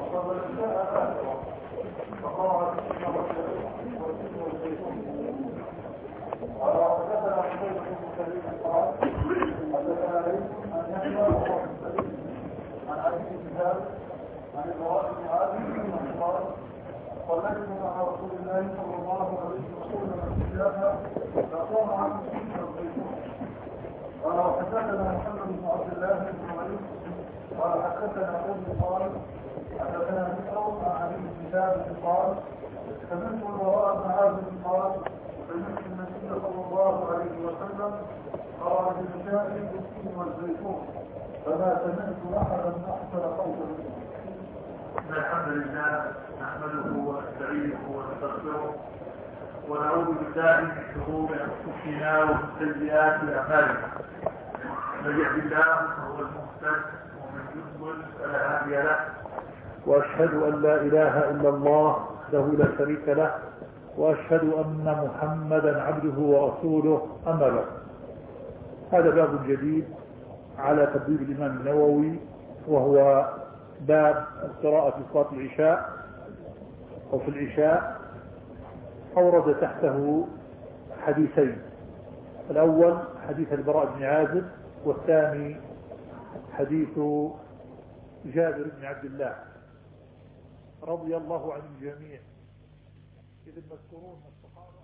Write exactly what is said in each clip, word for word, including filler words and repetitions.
عن البراء بن عازب قال صليت مع رسول الله صلى الله عليه وسلم الخلافه فقام عنه الزيتون. قال وحدثنا محمد بن عبد الله بن وليد قال حدثنا ابن قال حدثنا مصر عن علي بن ثابت قال سمعت البراء بن عازب قال سمعت النبي صلى الله عليه وسلم قال بالنساء بالتين والزيتون فما سمعت احدا احسن صوتا منه. الحمد لله نحمده ونستعينه ونستغفره ونعوذ بالله من شرور انفسنا ومن سيئات اعمالنا. من يهد الله فهو المهتد ومن يضلل فلا هادي له، واشهد ان لا اله الا الله وحده لا شريك له، واشهد ان محمدا عبده ورسوله. اما بعد، هذا باب جديد على تبويب الامام النووي، وهو باب القراءة في صلاة العشاء أو في العشاء. أورد تحته حديثين، الأول حديث البراء بن عازب، والثاني حديث جابر بن عبد الله رضي الله عن الجميع. إذ المذكورون الصحابة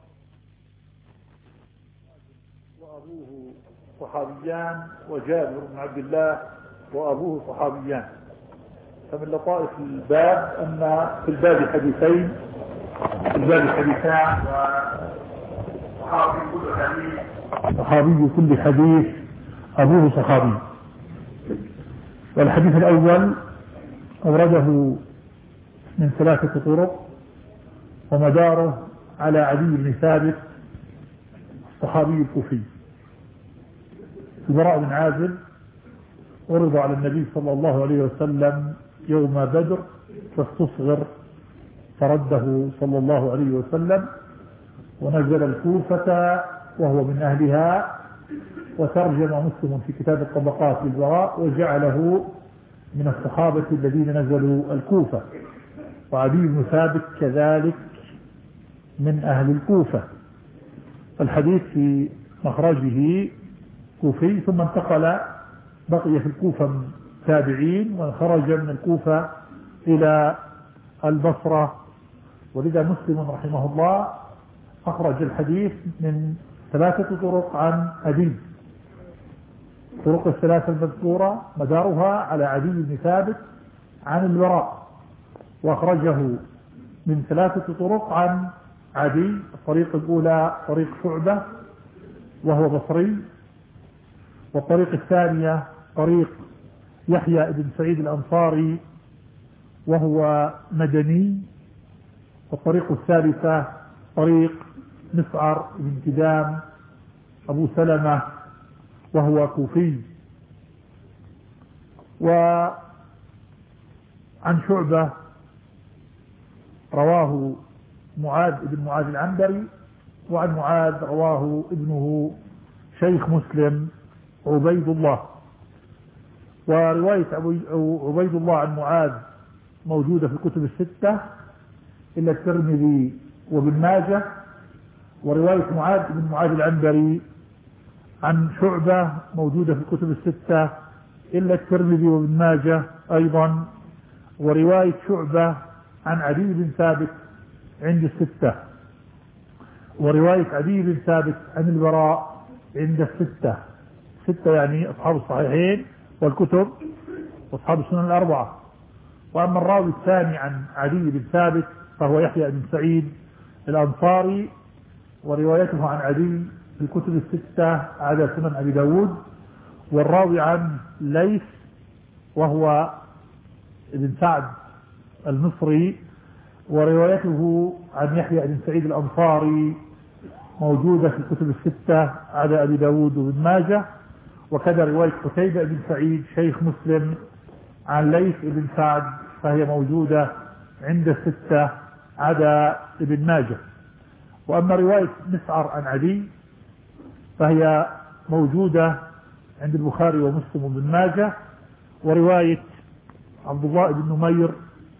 وأبوه صحابيان، وجابر بن عبد الله وأبوه صحابيان. فمن لطائف الباب أن في الباب حديثين، في الباب حديثان، وصحابي كل حديث صحابي كل حديث أبوه صحابي. والحديث الأول أورده من ثلاثة طرق، ومداره على علي بن ثابت الصحابي الكوفي. البراء بن عازب عرض على النبي صلى الله عليه وسلم يوم بدر فاستصغر، فرده صلى الله عليه وسلم، ونزل الكوفة وهو من أهلها، وترجم مسلم في كتاب الطبقات للبراء وجعله من الصحابة الذين نزلوا الكوفة، وعلي بن ثابت كذلك من أهل الكوفة. الحديث في مخرجه كوفي، ثم انتقل بقي في الكوفة من تابعين، وخرج من الكوفة إلى البصرة. ولذا مسلم رحمه الله أخرج الحديث من ثلاثة طرق عن أبي. طرق الثلاثة المذكورة مدارها على علي بن ثابت عن البراء، وأخرجه من ثلاثة طرق عن عدي. الطريق الأولى طريق شعبة وهو بصري، والطريق الثانية طريق يحيى بن سعيد الأنصاري وهو مدني، والطريق الثالثة طريق مسعر بن كدام أبو سلمة وهو كوفي. وعن شعبة رواه معاذ بن معاذ العنبري، وعن معاذ رواه ابنه شيخ مسلم عبيد الله. ورواية عبيد الله عن معاذ موجودة في الكتب الستة إلا الترمذي وابن ماجه. ورواية معاذ بن معاذ العنبري عن شعبة موجودة في الكتب الستة إلا الترمذي وابن ماجه أيضا. ورواية شعبة عن علي بن ثابت عند الستة. ورواية علي بن ثابت عن البراء عند الستة. ستة يعني أصحاب الصحيحين والكتب وأصحاب السنن الأربعة. وأما الراوي الثاني عن علي بن ثابت فهو يحيى بن سعيد الأنصاري، وروايته عن علي في الكتب الستة على سنن أبي داود. والراوي عن ليث وهو ابن سعد المصري، وروايته عن يحيى بن سعيد الأنصاري موجودة في الكتب الستة على أبي داود وابن ماجه. وكذا رواية قتيبة بن سعيد شيخ مسلم عن ليث بن سعد فهي موجودة عند الستة عدا ابن ماجه. وأما رواية مسعر عن علي فهي موجودة عند البخاري ومسلم وابن ماجه. ورواية عبد الله بن نمير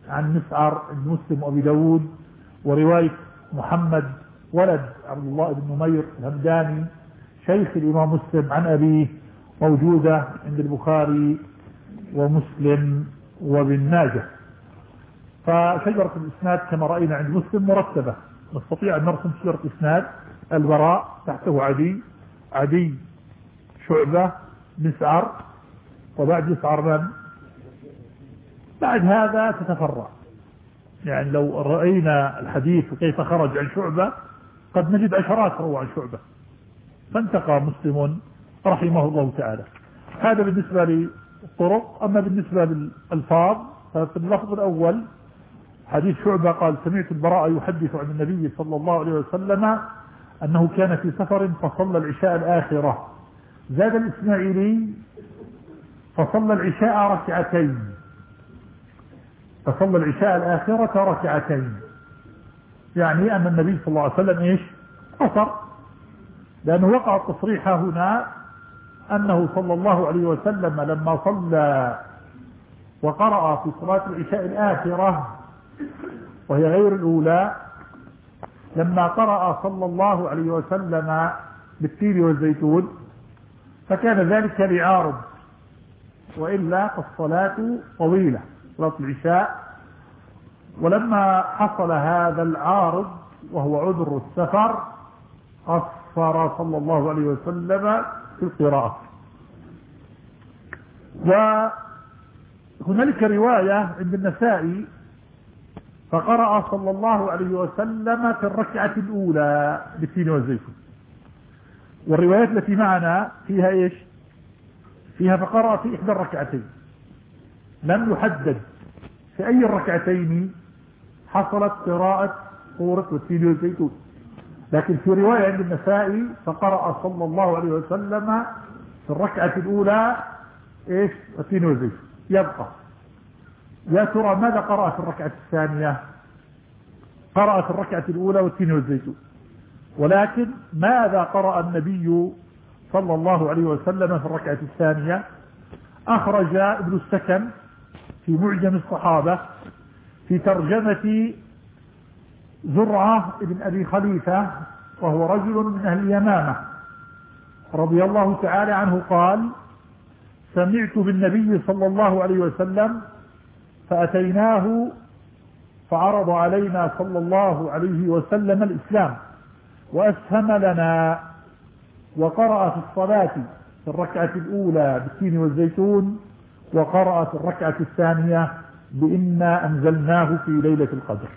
عن مسعر بن مسلم وأبي داود، ورواية محمد ولد عبد الله بن نمير الهمداني شيخ الإمام مسلم عن أبيه موجودة عند البخاري ومسلم وابن ماجه. فشجرة الإسناد كما رأينا عند مسلم مرتبة، نستطيع أن نرسم شجرة إسناد: البراء، تحته عدي، عدي شعبة، مسعر، وبعد مسعر من؟ بعد هذا تتفرع. يعني لو رأينا الحديث وكيف خرج عن شعبة قد نجد عشرات روى عن شعبة، فانتقى مسلم رحمه الله تعالى. هذا بالنسبة للطرق. أما بالنسبة للألفاظ ففي اللفظ الأول حديث شعبة قال: سمعت البراء يحدث عن النبي صلى الله عليه وسلم أنه كان في سفر فصلى العشاء الآخرة. زاد الإسماعيلي: فصلى العشاء ركعتين، فصلى العشاء الآخرة ركعتين، يعني أن النبي صلى الله عليه وسلم إيش؟ قصر، لأنه وقع التصريح هنا أنه صلى الله عليه وسلم لما صلى وقرأ في صلاة العشاء الآخرة وهي غير الأولى، لما قرأ صلى الله عليه وسلم بالتين والزيتون فكان ذلك لعارض، وإلا فالصلاة طويلة، صلاة العشاء. ولما حصل هذا العارض وهو عذر السفر قصر صلى الله عليه وسلم في القراءة. وهنالك رواية عند النسائي: فقرأ صلى الله عليه وسلم في الركعة الأولى بالتين والزيتون. والروايات التي معنا فيها إيش؟ فيها فقرأ في إحدى الركعتين، لم يحدد في أي الركعتين حصلت قراءة سورة والتين والزيتون. لكن في رواية عند النسائي: فقرأ صلى الله عليه وسلم في الركعة الأولى إيش؟ والتين والزيتون. يبقى يا ترى ماذا قرأ في الركعة الثانية؟ قرأ في الركعة الأولى والتين والزيتون، ولكن ماذا قرأ النبي صلى الله عليه وسلم في الركعة الثانية؟ أخرج ابن السكن في معجم الصحابة في ترجمة زرعة ابن أبي خليفة، وهو رجل من أهل اليمامة رضي الله تعالى عنه، قال: سمعت بالنبي صلى الله عليه وسلم فأتيناه فعرض علينا صلى الله عليه وسلم الإسلام وأسهم لنا، وقرأ في الصلاة في الركعة الأولى بالتين والزيتون، وقرأ في الركعة الثانية بإنا أنزلناه في ليلة القدر.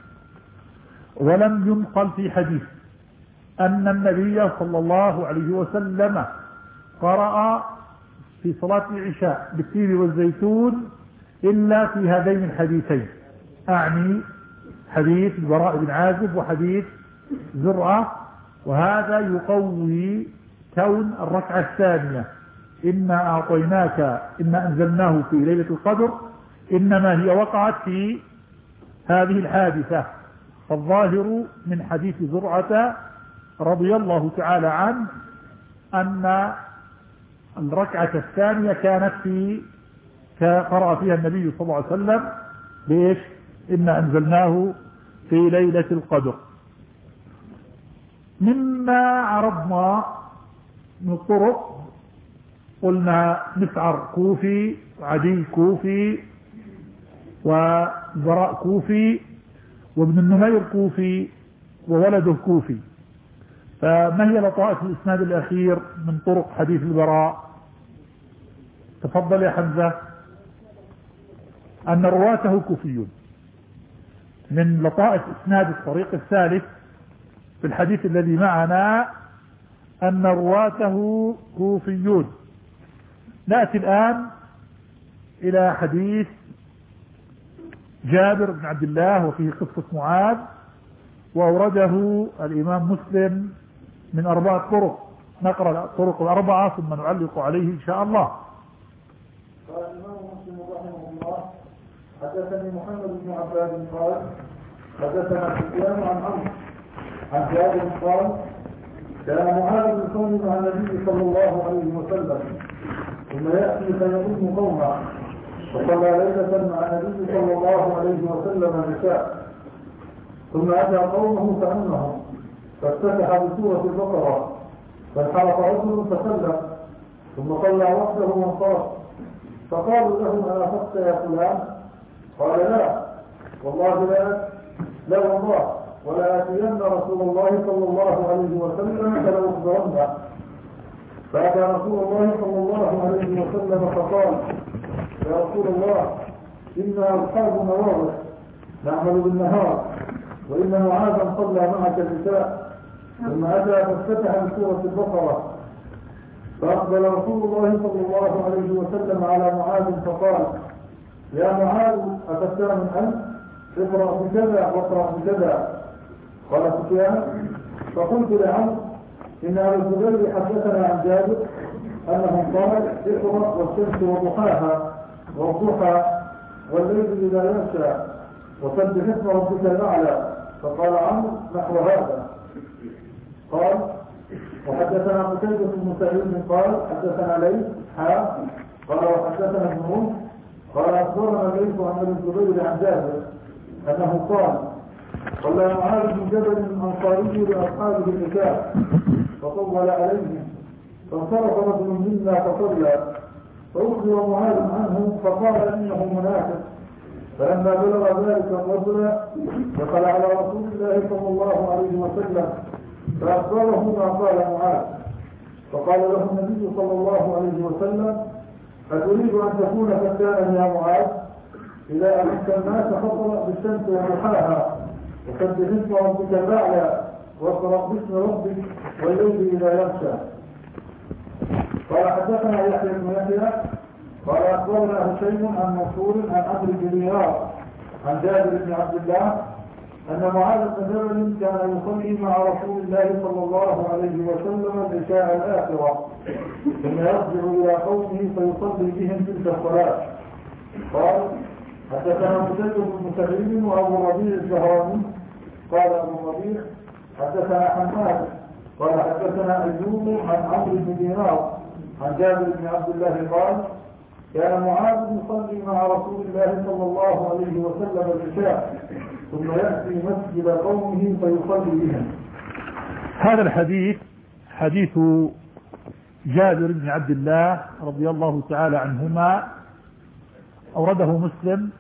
ولم ينقل في حديث أن النبي صلى الله عليه وسلم قرأ في صلاة العشاء بالتين والزيتون إلا في هذين الحديثين، أعني حديث البراء بن عازب وحديث زرعة. وهذا يقوي كون الركعة الثانية إنا أعطيناك إنا أنزلناه في ليلة القدر إنما هي وقعت في هذه الحادثة. فالظاهر من حديث زرعة رضي الله تعالى عنه أن الركعة الثانية كانت في قرأ فيها النبي صلى الله عليه وسلم بإيش؟ إنا أنزلناه في ليلة القدر. مما عرضنا من الطرق قلنا مسعر كوفي، وعدي كوفي، وزراء كوفي، وابن النمير كوفي، وولده كوفي. فما هي لطائف الإسناد الأخير من طرق حديث البراء؟ تفضل يا حمزة. أن رواته كوفيون. من لطائف إسناد الطريق الثالث في الحديث الذي معنا أن رواته كوفيون. نأتي الآن إلى حديث جابر بن عبد الله وفيه قصة معاذ، وأورده الإمام مسلم من أربعة طرق. نقرأ الطرق الأربعة ثم نعلق عليه إن شاء الله. قال الإمام مسلم رحمه الله: حدثني محمد بن عباد قال حدثنا سفيان عن عمرو عن جابر قال: كان معاذ يصلي مع النبي صلى الله عليه وسلم ثم يأتي فيؤم قومه وصلى ليلة مع النبي صلى الله عليه وسلم العشاء، ثم أتى قومه فأمهم فافتتح بسورة البقرة، فانحرف رجل فسلم، ثم صلى وحده وانصرف، فقالوا له أنافقت يا فلان؟ قال لا والله لا لا والله ولا أتين رسول الله صلى الله عليه وسلم فلأخبرنه. فأتى رسول الله صلى الله عليه وسلم فقال يا رسول الله إنا أصحاب نواضح نعمل بالنهار، وإن معاذا صلى معك العشاء، ثم أتى فافتتح بسورة البقرة، فأقبل رسول الله صلى الله عليه وسلم على معاذ فقال يا معاذ أفتان أنت؟ اقرأ بكذا واقرأ بكذا. قال سفيان فقلت لعمرو إن أبا الزبير حدثنا عن جابر أنه قال اقرأ والشمس وضحاها والضحى والليل إذا يغشى وسبح اسم ربك الأعلى. فقال عمرو نحو هذا. قال وحدثنا قتيبة بن سعيد قال حدثنا ليث حاء قال وحدثنا ابن روح قال أخبرنا ليث عن ابن الزبير عن جابر أنه قال صلى معاذ بن جبل الأنصاري لأصحابه العشاء فطول عليهم، فانصرف رجل منا فصلى، فأخبر معاذ عنه فقال إنه منافق. فلما بلغ ذلك الرجل دخل على رسول الله صلى الله عليه وسلم فأخبره ما قال معاذ، فقال له النبي صلى الله عليه وسلم أتريد أن تكون فتانا يا معاذ؟ إذا أمنت الناس فاقرأ بالشمس وضحاها وسبح اسم ربك الأعلى واقرأ باسم ربك والليل إذا يغشى. قال حدثنا يحيى بن يحيى قال أخبرنا هشيم عن منصور عن عمرو بن دينار عن جابر بن عبد الله أن معاذ بن جبل كان يصلي مع رسول الله صلى الله عليه وسلم العشاء الآخرة، ثم يرجع إلى قومه فيصلي بهم تلك الصلاة. قال حدثنا قتيبة بن سعيد وأبو ربيع الزهراني قال أبو ربيع حدثنا حماد قال حدثنا أيوب عن عمرو بن دينار عن جابر بن عبد الله قال كان معاذ يصلي مع رسول الله صلى الله عليه وسلم العشاء ثم يأتي مسجد قومه فيصلي بهم. هذا الحديث حديث جابر بن عبد الله رضي الله تعالى عنهما أورده مسلم،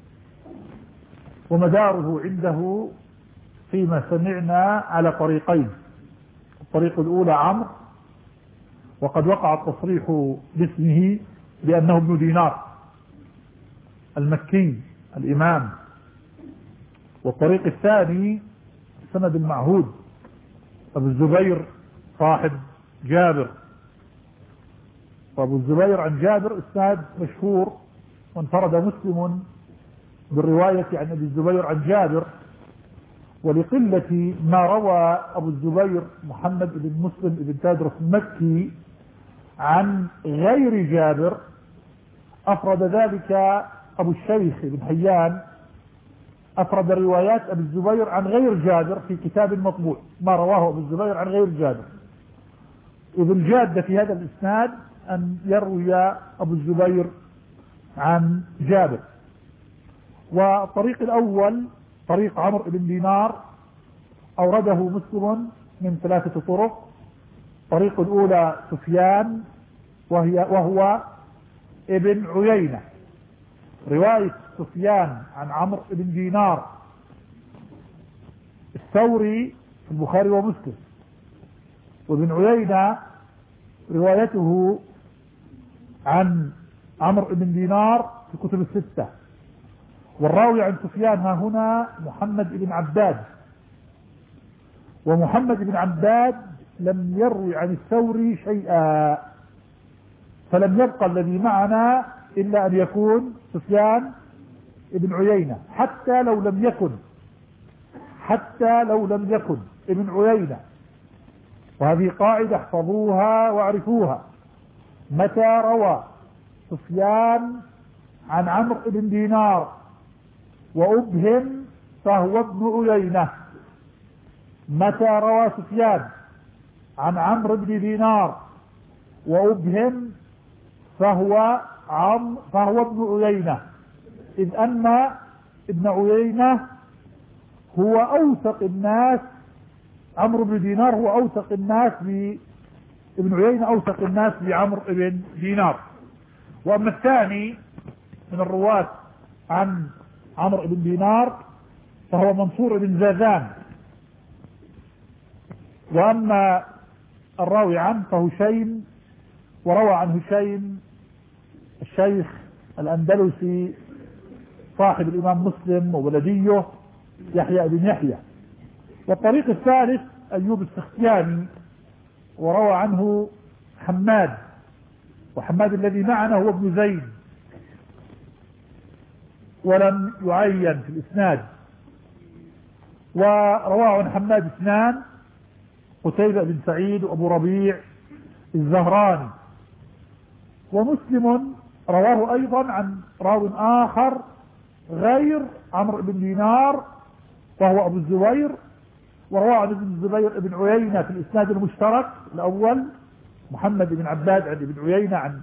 ومداره عنده فيما سمعنا على طريقين. الطريق الأولى عمرو، وقد وقع التصريح باسمه بأنه ابن دينار المكي الإمام. والطريق الثاني السند المعهود أبو الزبير صاحب جابر، وأبو الزبير عن جابر إسناد مشهور، وانفرد مسلم بالرواية عن أبي الزبير عن جابر، ولقلة ما روى أبو الزبير محمد بن مسلم بن تادرس المكي عن غير جابر أفرد ذلك أبو الشيخ بن حيان، أفرد روايات أبي الزبير عن غير جابر في كتاب مطبوع، ما رواه أبو الزبير عن غير جابر. إذ الجادة في هذا الإسناد أن يروي أبو الزبير عن جابر. والطريق الأول طريق عمرو بن دينار أورده مسلم من ثلاثة طرق. الطريق الأولى سفيان وهي وهو ابن عيينة، رواية سفيان عن عمرو بن دينار الثوري في البخاري ومسلم، وابن عيينة روايته عن عمرو بن دينار في كتب الستة. والراوي عن سفيان ها هنا محمد بن عباد، ومحمد بن عباد لم يروي عن الثوري شيئا، فلم يبقى الذي معنا إلا أن يكون سفيان ابن عيينة، حتى لو لم يكن حتى لو لم يكن ابن عيينة. وهذه قاعدة احفظوها واعرفوها: متى روى سفيان عن عمرو بن دينار وأبهم فهو ابن عيينة. متى روى سفيان عن عمرو بن دينار وأبهم فهو عم فهو ابن عيينة، إذ أن ابن عيينة هو أوثق الناس، عمرو بن دينار هو أوثق الناس ب ابن عيينة أوثق الناس بعمرو بن دينار. وأما الثاني من الرواة عن عمرو بن دينار فهو منصور بن زازان. وأما الراوي عنه فهشيم، وروى عن هشيم الشيخ الأندلسي صاحب الإمام مسلم وولديه يحيى بن يحيى. والطريق الثالث أيوب السختياني، وروى عنه حماد، وحماد الذي معنا هو ابن زيد ولم يعين في الإسناد. ورواه عن حماد اثنان، قتيبة بن سعيد وأبو ربيع الزهراني. ومسلم رواه أيضا عن راو آخر غير عمرو بن دينار وهو أبو الزبير، ورواه عن ابن الزبير بن عيينة في الإسناد المشترك الأول، محمد بن عباد عن ابن عيينة عن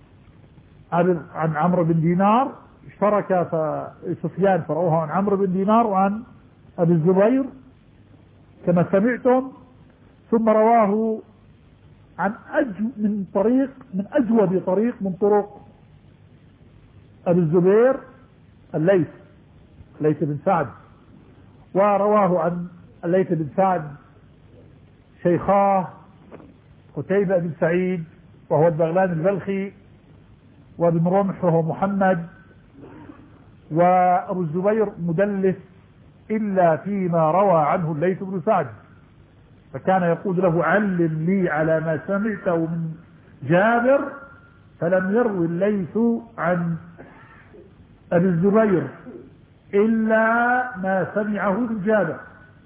عن عمرو بن دينار، اشترك سفيان فرواه عن عمرو بن دينار وعن أبي الزبير كما سمعتم. ثم رواه عن أجو من طريق من أجود طريق من طرق أبي الزبير الليث الليث بن سعد، ورواه عن الليث بن سعد شيخاه قتيبة بن سعيد وهو البغلان البلخي، وابن رمح وهو محمد، وأبو الزبير مدلس إلا فيما روى عنه الليث بن سعد، فكان يقول له علم لي على ما سمعته من جابر، فلم يروي الليث عن أبي الزبير إلا ما سمعه من جابر.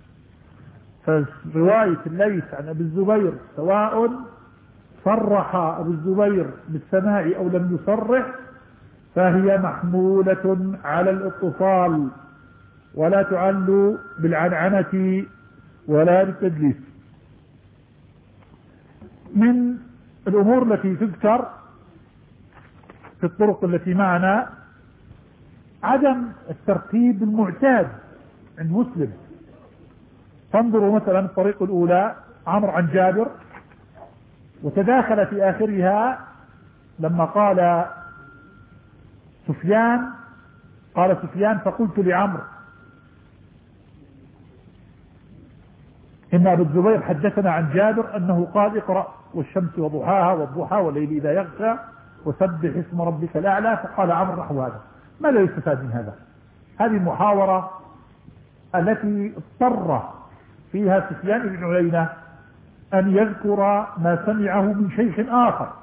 فرواية الليث عن أبي الزبير سواء صرح أبو الزبير بالسماع أو لم يصرح فهي محمولة على الاتصال ولا تعل بالعنعنة ولا بالتدليس. من الأمور التي تذكر في الطرق التي معنا عدم الترتيب المعتاد عند مسلم. فانظروا مثلا الطريق الأولى عمرو عن جابر، وتداخل في آخرها لما قال سفيان قال سفيان فقلت لعمرو إن أبو الزبير حدثنا عن جابر أنه قال اقرأ والشمس وضحاها والضحى والليل إذا يغشى وسبح اسم ربك الأعلى، فقال عمرو نحو هذا. ماذا يستفاد من هذا؟ هذه المحاورة التي اضطر فيها سفيان بن عيينة أن يذكر ما سمعه من شيخ آخر.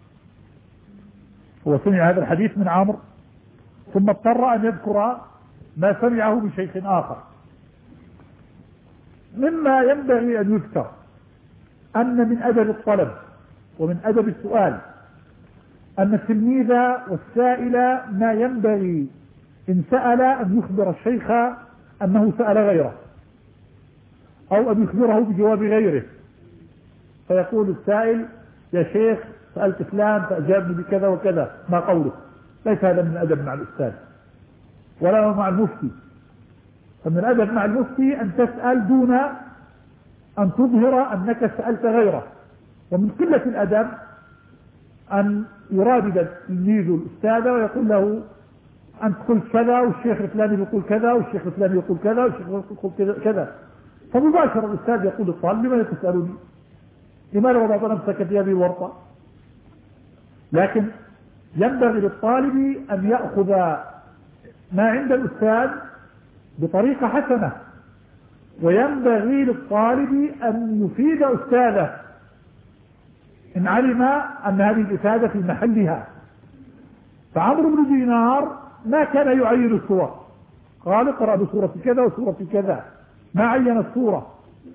هو سمع هذا الحديث من عمرو ثم اضطر أن يذكر ما سمعه من شيخ آخر. مما ينبغي أن يذكر أن من أدب الطلب ومن أدب السؤال أن التلميذ والسائل ما ينبغي إن سأل أن يخبر الشيخ أنه سأل غيره أو أن يخبره بجواب غيره، فيقول السائل يا شيخ سألت فلان فأجابني بكذا وكذا، ما قوله؟ ليس هذا من الأدب مع الأستاذ ولا مع المفتي. فمن الأدب مع المفتي أن تسأل دون أن تظهر أنك سألت غيره. ومن قلة الأدب أن يرادد التلميذ الأستاذ ويقول له أنت قلت كذا والشيخ الفلاني يقول كذا والشيخ الفلاني يقول كذا والشيخ يقول كذا، فمباشر الأستاذ يقول للطالب لماذا تسألني؟ لماذا وضعت نفسك في هذه الورطة؟ لكن ينبغي للطالب أن يأخذ ما عند الأستاذ بطريقة حسنة، وينبغي للطالب أن يفيد أستاذه إن علم أن هذه الإفادة في محلها. فعمرو بن دينار ما كان يعين الصور، قال اقرأ بصورة كذا وصورة كذا، ما عين الصورة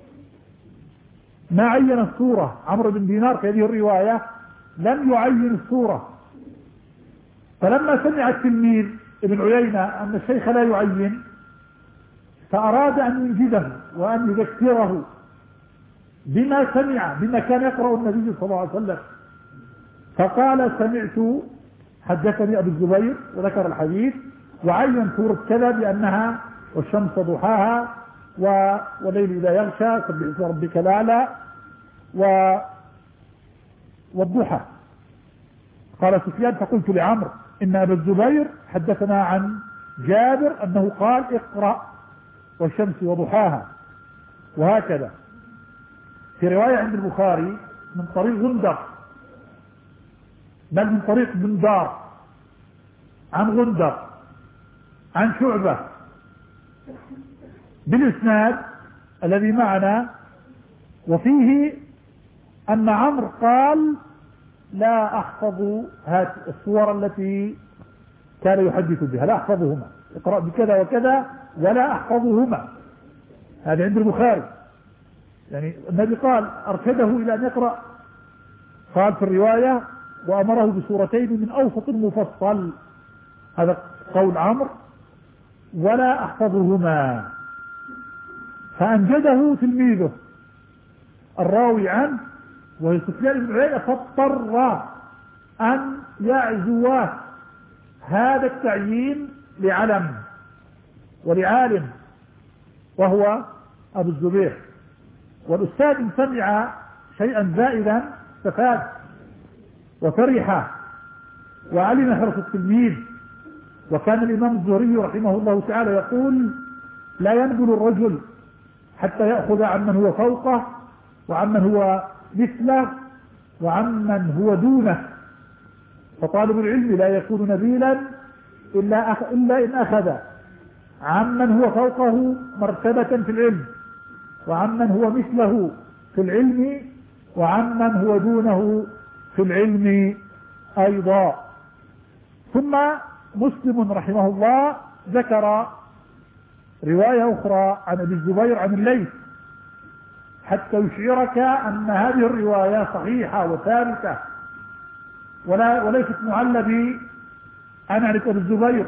ما عين الصورة عمرو بن دينار في هذه الرواية لم يعين الصورة. فلما سمع التلميذ ابن عيينة أن الشيخ لا يعين فأراد أن ينجده وأن يذكره بما سمع بما كان يقرأ النبي صلى الله عليه وسلم، فقال سمعت حدثني أبو الزبير وذكر الحديث وعين سورة كذا بأنها والشمس ضحاها والليل إذا يغشى سبح اسم ربك الأعلى و والضحى. قال سفيان فقلت لعمرو إن أبا الزبير حدثنا عن جابر أنه قال اقرأ والشمس وضحاها، وهكذا. في رواية عند البخاري من طريق غندر بل من طريق بندار عن غندر عن شعبة بالإسناد الذي معنا، وفيه أن عمرو قال لا أحفظ هذه الصور التي كان يحدث بها، لا أحفظهما، اقرأ بكذا وكذا ولا أحفظهما. هذا عند البخاري، يعني النبي قال أرشده إلى أن يقرأ، قال في الرواية وأمره بسورتين من أوسط المفصل، هذا قول عمرو، ولا أحفظهما. فأنجده تلميذه الراوي عنه وهي سفيان بن عيينة، فاضطر أن يعزو هذا التعيين لعلم ولعالم وهو أبو الزبير. والأستاذ إن سمع شيئا زائدا استفاد وفرح وعلم حرص التلميذ. وكان الإمام الزهري رحمه الله تعالى يقول لا ينبل الرجل حتى يأخذ عمن هو فوقه وعمن هو مثله وعمن هو دونه، فطالب العلم لا يكون نبيلا إلا, أخ... إلا إن أخذ عمن هو فوقه مرتبة في العلم وعمن هو مثله في العلم وعمن هو دونه في العلم أيضا. ثم مسلم رحمه الله ذكر رواية أخرى عن أبي الزبير عن الليث حتى يشعرك أن هذه الرواية صحيحة وثابتة ولا وليست معلة بأن أعرف أبي الزبير،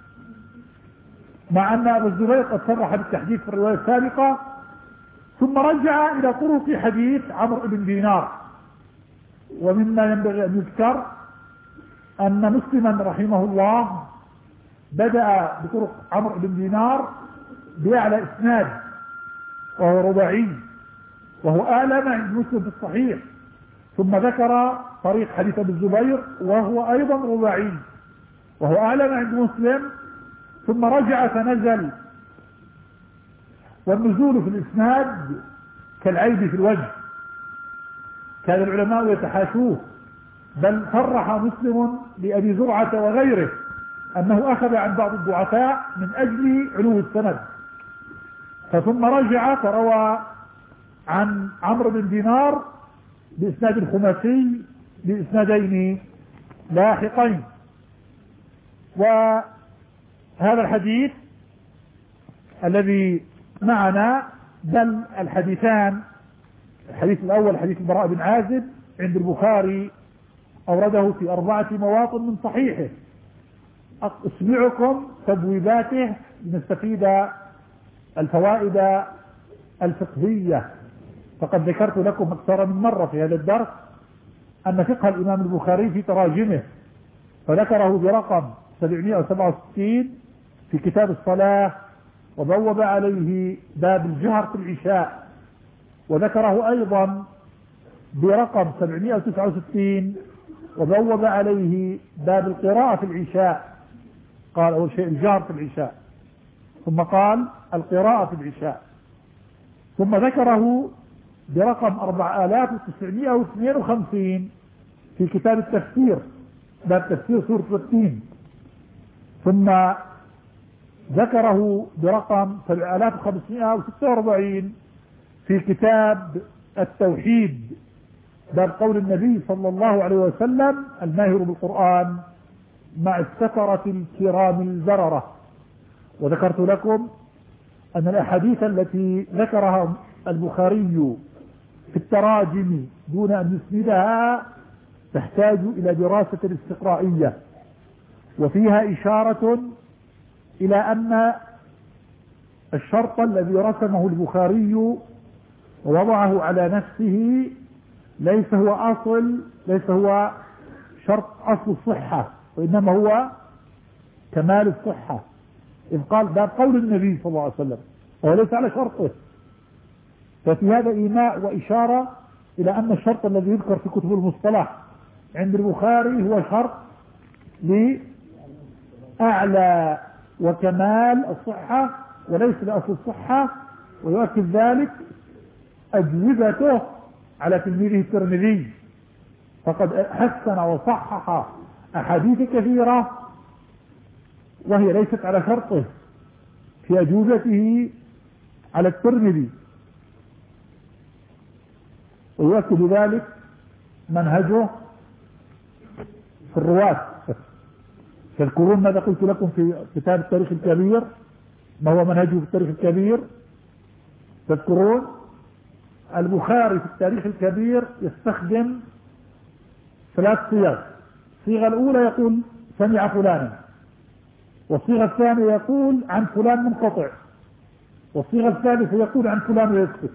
مع أن أبو الزبير قد صرح بالتحديث في الرواية السابقة. ثم رجع إلى طرق حديث عمرو بن دينار. ومما ينبغي أن يذكر أن مسلما رحمه الله بدأ بطرق عمرو بن دينار بأعلى إسناد وهو رباعي، وهو أعلى ما عند مسلم في الصحيح، ثم ذكر طريق حديث أبي الزبير وهو أيضا رباعي وهو أعلى ما عند مسلم، ثم رجع فنزل. والنزول في الإسناد كالعيب في الوجه، كان العلماء يتحاشوه، بل صرح مسلم لأبي زرعة وغيره أنه أخذ عن بعض الضعفاء من أجل علو السند، فثم رجع فروى عن عمرو بن دينار بإسناد خماسي بإسنادين لاحقين. وهذا الحديث الذي معنا بل الحديثان، الحديث الأول حديث البراء بن عازب عند البخاري أورده في أربعة مواطن من صحيحه، أسمعكم تبويباته لنستفيد الفوائد الفقهية. فقد ذكرت لكم أكثر من مرة في هذا الدرس أن فقه الإمام البخاري في تراجمه، فذكره برقم سبعمائة وسبعة وستين في كتاب الصلاة وبوب عليه باب الجهر في العشاء، وذكره أيضا برقم سبعمائة وتسعة وستين وبوب عليه باب القراءة في العشاء. قال أول شيء الجهر في العشاء، ثم قال القراءة في العشاء، ثم ذكره برقم أربعة آلاف وتسعمائة واثنين وخمسين في كتاب التفسير باب تفسير سورة التين، ثم ذكره برقم سبعة آلاف وخمسمائة وستة وأربعين في كتاب التوحيد باب قول النبي صلى الله عليه وسلم الماهر بالقرآن مع السفرة الكرام البررة. وذكرت لكم أن الأحاديث التي ذكرها البخاري في التراجم دون أن يسندها تحتاج إلى دراسة استقرائية، وفيها إشارة إلى أن الشرط الذي رسمه البخاري ووضعه على نفسه ليس هو أصل ليس هو شرط أصل الصحة، وإنما هو كمال الصحة، إذ قال باب قول النبي صلى الله عليه وسلم وهو ليس على شرطه. ففي هذا إيماء وإشارة إلى أن الشرط الذي يذكر في كتب المصطلح عند البخاري هو شرط لأعلى وكمال الصحة وليس لأصل الصحة. ويؤكد ذلك أجوبته على تلميذه الترمذي، فقد حسن وصحح أحاديث كثيرة وهي ليست على شرطه في أجوبته على الترمذي. ويؤكد ذلك منهجه في الرواة. تذكرون ماذا قلت لكم في كتاب التاريخ الكبير؟ ما هو منهجه في التاريخ الكبير؟ تذكرون البخاري في التاريخ الكبير يستخدم ثلاث صيغ. الصيغة الأولى يقول سمع فلانا، والصيغة الثانية يقول عن فلان منقطع، والصيغة الثالثة يقول عن فلان ويسكت.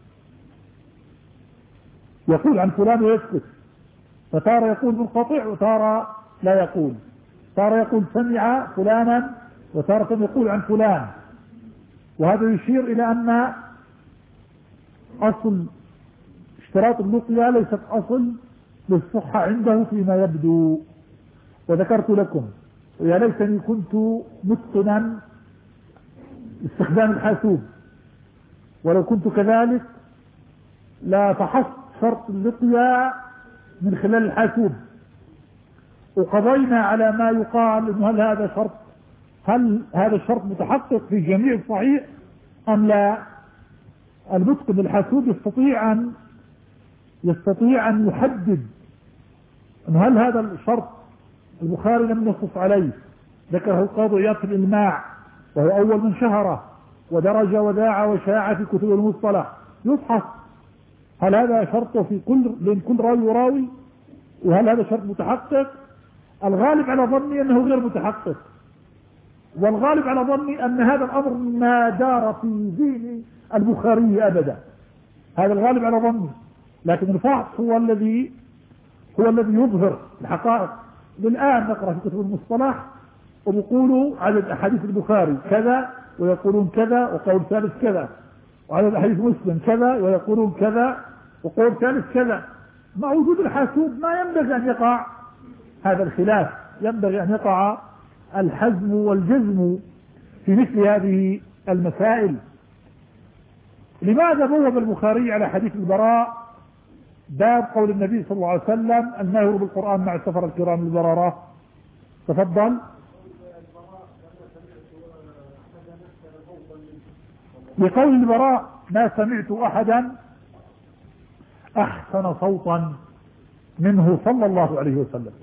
يقول عن فلان ويسكت، فتارة يقول منقطع وتارة لا يقول، تارة يقول سمع فلانا وتارة يقول عن فلان. وهذا يشير إلى أن أصل اشتراط اللقيا ليست أصل للصحة عنده فيما يبدو. وذكرت لكم يا ليتني كنت متقنا استخدام الحاسوب، ولو كنت كذلك لا فحصت شرط اللقيا من خلال الحاسوب وقضينا على ما يقال إنه هل هذا شرط هل هذا الشرط متحقق في جميع الصحيح أم لا. المتقن بالحاسوب يستطيع أن يستطيع أن يحدد أنه هل هذا الشرط البخاري لم ينص عليه، ذكره القاضي عياض في الإلماع وهو أول من شهره ودرج وذاع وشاع في كتب المصطلح. يبحث هل هذا شرطه في كل بين كل راوي وراوي، وهل هذا شرط متحقق. الغالب على ظني أنه غير متحقق، والغالب على ظني أن هذا الأمر ما دار في ذهن البخاري أبدا، هذا الغالب على ظني. لكن الفحص هو الذي هو الذي يظهر الحقائق. الآن نقرأ في كتب المصطلح ويقولوا عدد أحاديث البخاري كذا ويقولون كذا وقول ثالث كذا، وعدد أحاديث مسلم كذا ويقولون كذا وقول ثالث كذا. مع وجود الحاسوب ما ينبغي أن يقع هذا الخلاف، ينبغي أن يقع الحزم والجزم في مثل هذه المسائل. لماذا بوب البخاري على حديث البراء باب قول النبي صلى الله عليه وسلم الماهر بالقرآن مع السفر الكرام البررة؟ تفضل. لقول البراء ما سمعت أحدا أحسن صوتا منه صلى الله عليه وسلم.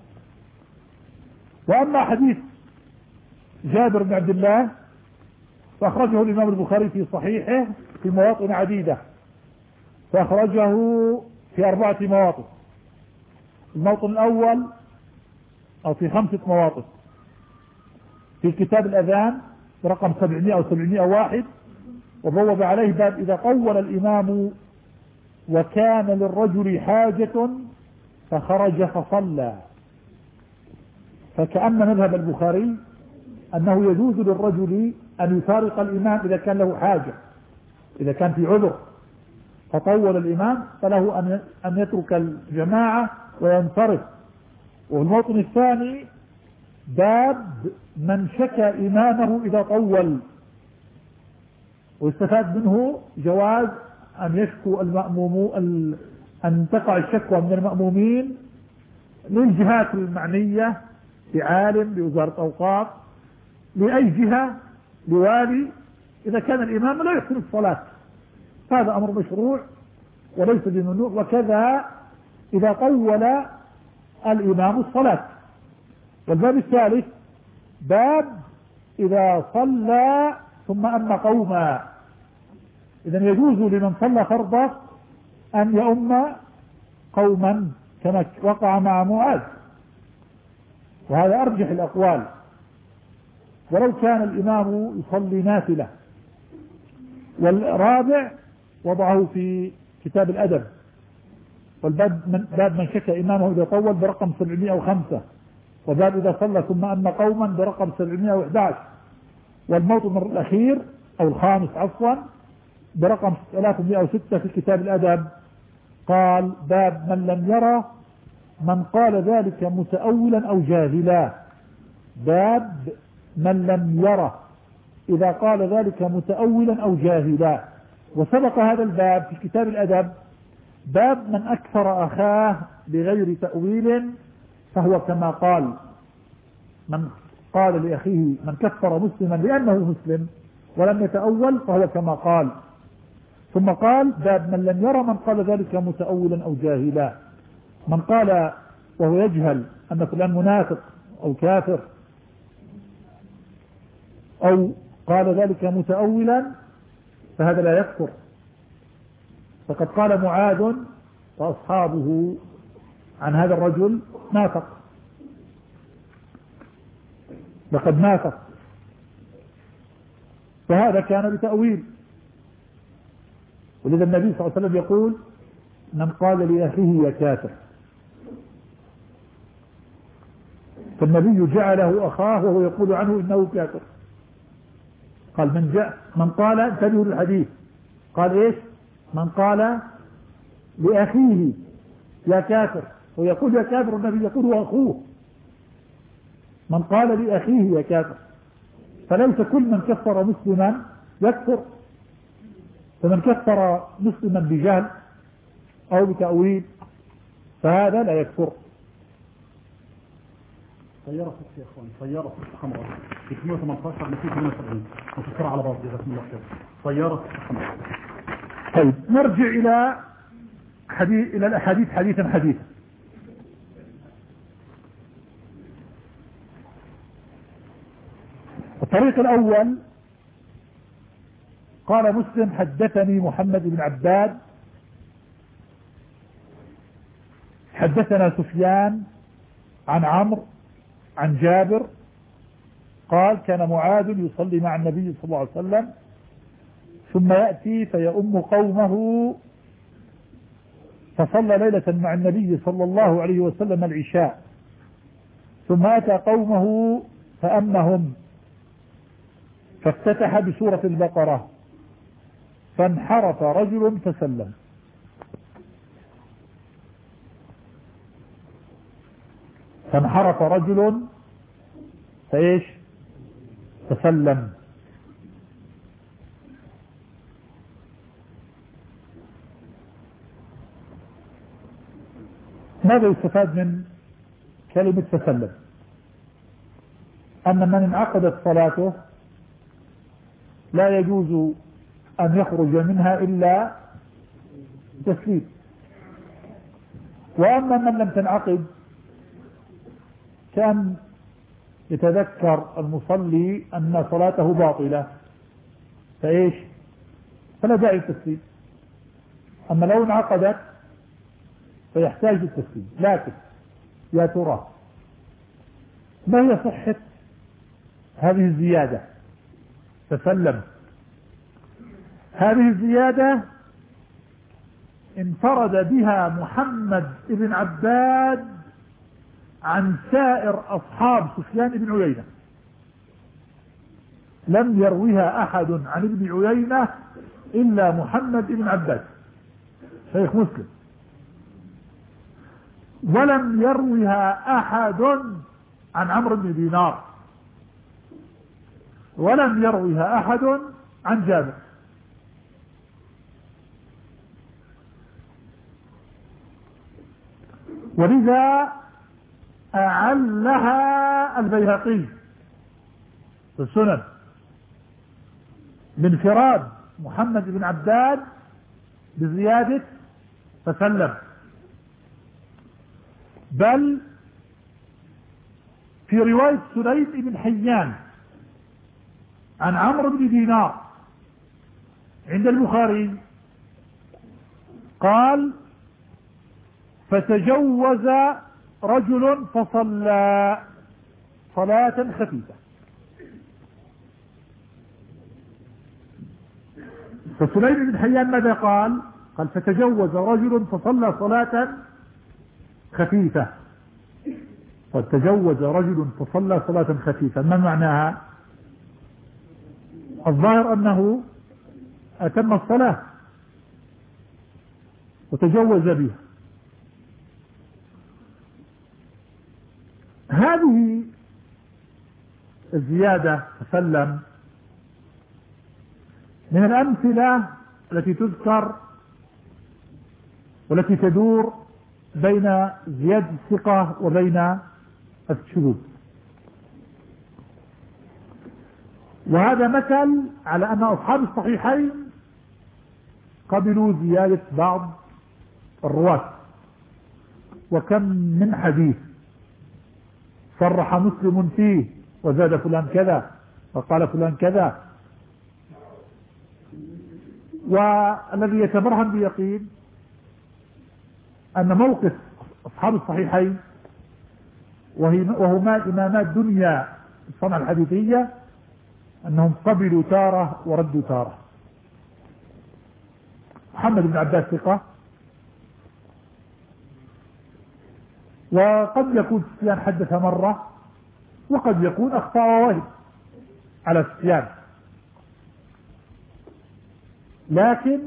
وأما حديث جابر بن عبد الله فأخرجه الإمام البخاري في صحيحه في مواطن عديدة، فأخرجه في أربعة مواطن. الموطن الأول أو في خمسة مواطن في كتاب الأذان برقم سبعمائة أو سبعمائة وواحد، وبوب عليه باب إذا طول الإمام وكان للرجل حاجة فخرج فصلى. فكأن مذهب البخاري أنه يجوز للرجل أن يفارق الإمام إذا كان له حاجة، إذا كان في عذر فطول الإمام فله أن يترك الجماعة وينصرف. والموطن الثاني باب من شكى إمامه إذا طول، ويستفاد منه جواز أن يشكو المأموم أن تقع الشكوى من المأمومين للجهات المعنية، لعالم، لوزارة أوقاف، لأي جهة، لوالي، إذا كان الإمام لا يحسن الصلاة، هذا أمر مشروع وليس بممنوع. وكذا إذا طول الإمام الصلاة. والباب الثالث باب إذا صلى ثم أم قوما، إذن يجوز لمن صلى فرضه أن يؤم قوما كما وقع مع معاذ، وهذا أرجح الأقوال، ولو كان الإمام يصلي نافلة. والرابع وضعه في كتاب الأدب، والباب من باب من شك إمامه إذا طول برقم سبعمائة وخمسة، وباب إذا صلى ثم أن قوما برقم سبعمائة وأحد عشر، والموطن الأخير أو الخامس عفوا برقم ثلاثمائة وستة في كتاب الأدب قال باب من لم يرى من قال ذلك متأولا أو جاهلا. باب من لم يرى إذا قال ذلك متأولا أو جاهلا. وسبق هذا الباب في كتاب الأدب باب من أكثر أخاه بغير تأويل فهو كما قال، من قال لأخيه من كفر مسلما لأنه مسلم ولم يتأول فهو كما قال. ثم قال باب من لم يرى من قال ذلك متأولا أو جاهلا، من قال وهو يجهل أن فلان منافق أو كافر أو قال ذلك متأولا فهذا لا يكفر. فقد قال معاذ وأصحابه عن هذا الرجل نافق، لقد نافق، فهذا كان بتأويل. ولذا النبي صلى الله عليه وسلم يقول من قال لأخيه يا كافر، فالنبي جعله أخاه وهو يقول عنه إنه كافر. قال من جاء من قال انتبهوا للحديث قال إيش من قال لأخيه يا كافر، ويقول يا كافر النبي يقول هو أخوه، من قال لأخيه يا كافر. فليس كل من كفر مسلما يكفر، فمن كفر مسلما بجهل أو بتأويل فهذا لا يكفر. سيارة ست يا اخوان، سيارة ست حمراء في ثمانية وثمانية عشر في ثمانية وسبعين وتذكر على بعض جزاكم الله خير. سيارة ست حمراء. طيب نرجع إلى حديث إلى الأحاديث حديثا حديثا. الطريق الأول قال مسلم حدثني محمد بن عباد حدثنا سفيان عن عمرو عن جابر قال كان معاذ يصلي مع النبي صلى الله عليه وسلم ثم يأتي فيؤم قومه، فصلى ليلة مع النبي صلى الله عليه وسلم العشاء ثم أتى قومه فأمهم فافتتح بسورة البقرة فانحرف رجل فسلم. فانحرف رجل فايش فسلم. ماذا يستفاد من كلمة تسلم؟ أن من انعقدت صلاته لا يجوز أن يخرج منها إلا تسليم، وأما من لم تنعقد كان يتذكر المصلي أن صلاته باطلة فإيش فلا داعي للتسليم. أما لو انعقدت فيحتاج للتسليم. لكن يا ترى ما هي صحة هذه الزيادة تسلم؟ هذه الزيادة انفرد بها محمد بن عباد عن سائر أصحاب سفيان بن عيينة، لم يرويها أحد عن ابن عيينة إلا محمد بن عباد شيخ مسلم، ولم يرويها أحد عن عمرو بن دينار، ولم يرويها أحد عن جابر. ولذا أعلها البيهقي في السنن بانفراد محمد بن عباد بزيادة فسلم، بل في رواية سليم بن حيان عن عمرو بن دينار عند البخاري قال فتجوز رجل فصلى صلاة خفيفة. فسليم بن حيان ماذا قال؟ قال فتجوز رجل فصلى صلاة خفيفة. وتجوز رجل فصلى صلاة خفيفة، ما معناها؟ الظاهر أنه أتم الصلاة وتجوز بها. هذه الزيادة تسلم من الأمثلة التي تذكر والتي تدور بين زيادة الثقة وبين الشذوذ، وهذا مثل على أن أصحاب الصحيحين قبلوا زيادة بعض الرواة. وكم من حديث صرح مسلم فيه وزاد فلان كذا وقال فلان كذا. والذي يتبرهن بيقين أن موقف أصحاب الصحيحين وهما إمامات دنيا الصنعة الحديثية أنهم قبلوا تارة وردوا تارة. محمد بن عباس ثقة، وقد يكون سفيان حدث مرة، وقد يكون أخطأ ووهم على سفيان، لكن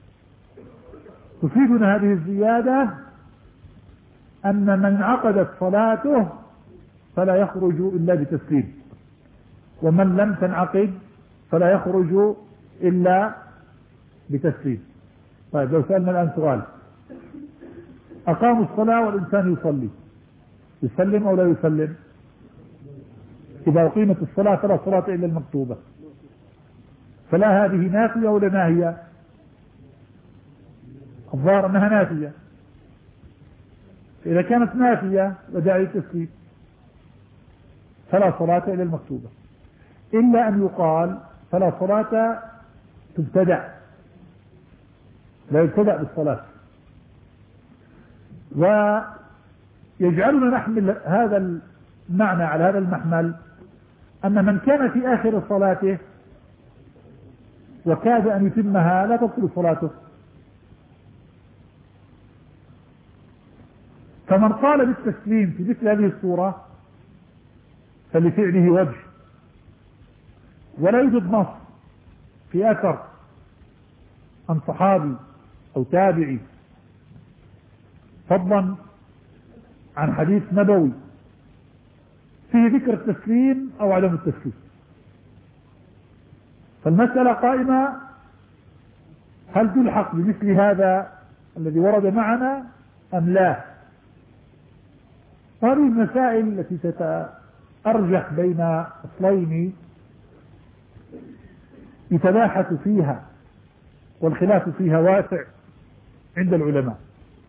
تفيدنا هذه الزيادة أن من عقدت صلاته فلا يخرج إلا بتسليم، ومن لم تنعقد فلا يخرج إلا بتسليم. طيب لو سألنا الآن سؤال: أقاموا الصلاة والإنسان يصلي، يسلم أو لا يسلم؟ إذا أقيمت الصلاة فلا صلاة إلا المكتوبة، فلا هذه نافية ولا ناهية؟ الظاهر أنها نافية. إذا كانت نافية وداعي التسليم فلا صلاة إلا المكتوبة، إلا أن يقال فلا صلاة تبتدع، لا يبتدع بالصلاة. ويجعلنا نحمل هذا المعنى على هذا المحمل أن من كان في آخر صلاته وكاد أن يتمها لا تبطل صلاته. فمن قال بالتسليم في مثل هذه الصورة فلفعله وجه، ولا يوجد نص في أثر عن صحابي أو تابعي فضلا عن حديث نبوي فيه ذكر التسليم أو عدم التسليم. فالمسألة قائمة: هل تلحق بمثل هذا الذي ورد معنا أم لا؟ هذه المسائل التي تتأرجح بين أصلين يتباحث فيها، والخلاف فيها واسع عند العلماء.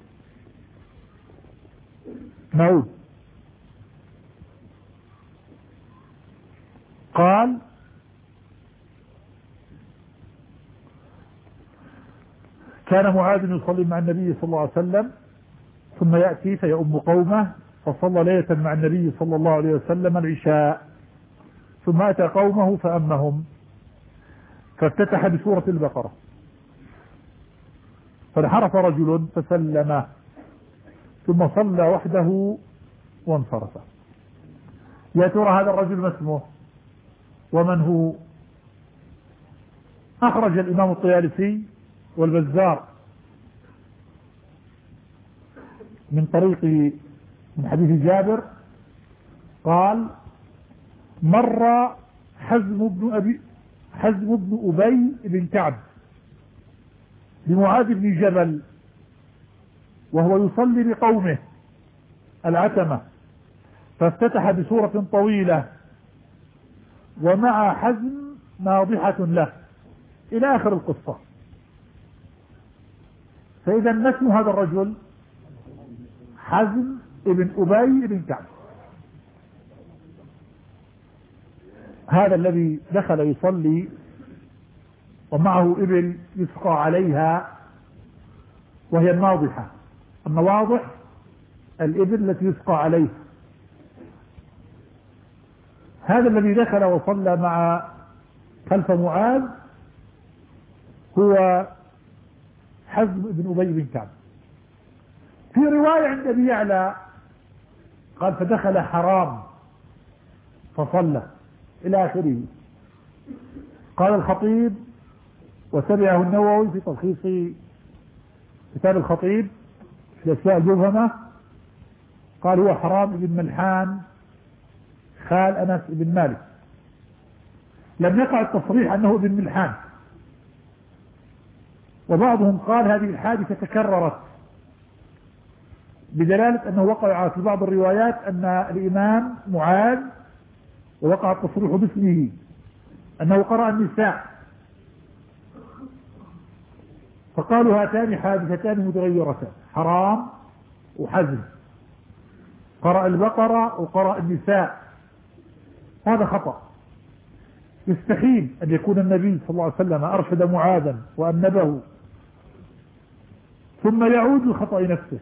نعود. قال: كان معاذ يصلي مع النبي صلى الله عليه وسلم ثم يأتي فيؤم قومه، فصلى ليلة مع النبي صلى الله عليه وسلم العشاء، ثم أتى قومه فأمهم، فافتتح بسورة البقرة، فانحرف رجل فسلم، ثم صلى وحده وانصرف. يا ترى هذا الرجل ما اسمه ومن هو؟ أخرج الإمام الطيالسي والبزار من طريق من حديث جابر قال: مر حزم بن أبي حزم بن أبي بن كعب بمعاذ بن جبل وهو يصلي بقومه العتمة، فافتتح بسورة طويلة ومع حزم ناضحة له إلى آخر القصة. فإذا اسم هذا الرجل حزم ابن أبي بن كعب، هذا الذي دخل يصلي ومعه إبل يسقى عليها وهي الناضحة. النواضح الإبل التي يسقى عليه. هذا الذي دخل وصلى مع خلف معاذ هو حزم بن أبي بن كعب. في رواية عند أبي يعلى قال فدخل حرام فصلى إلى آخره. قال الخطيب وتبعه النووي في تلخيص كتاب الخطيب في الأشياء المبهمة، قال هو حرام بن ملحان خال أنس بن مالك. لم يقع التصريح أنه ابن ملحان، وبعضهم قال هذه الحادثة تكررت بدلالة أنه وقع في بعض الروايات أن الإمام معاذ ووقع التصريح باسمه أنه قرأ النساء، فقالوا هاتان حادثتان متغيرتان حرام وحزم، قرأ البقرة وقرأ النساء، هذا خطأ. يستحيل أن يكون النبي صلى الله عليه وسلم أرشد معاذا وأنبه ثم يعود للخطأ نفسه.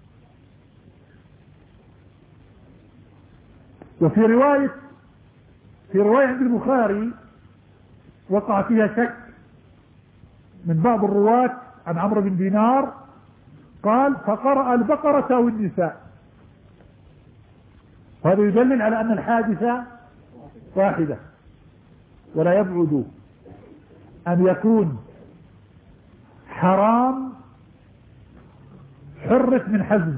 وفي رواية في رواية عند البخاري وقع فيها شك من بعض الرواة عن عمرو بن دينار، قال فقرأ البقرة والنساء، وهذا يدلل على أن الحادثة واحدة، ولا يبعد أن يكون حرام حرف من حزم،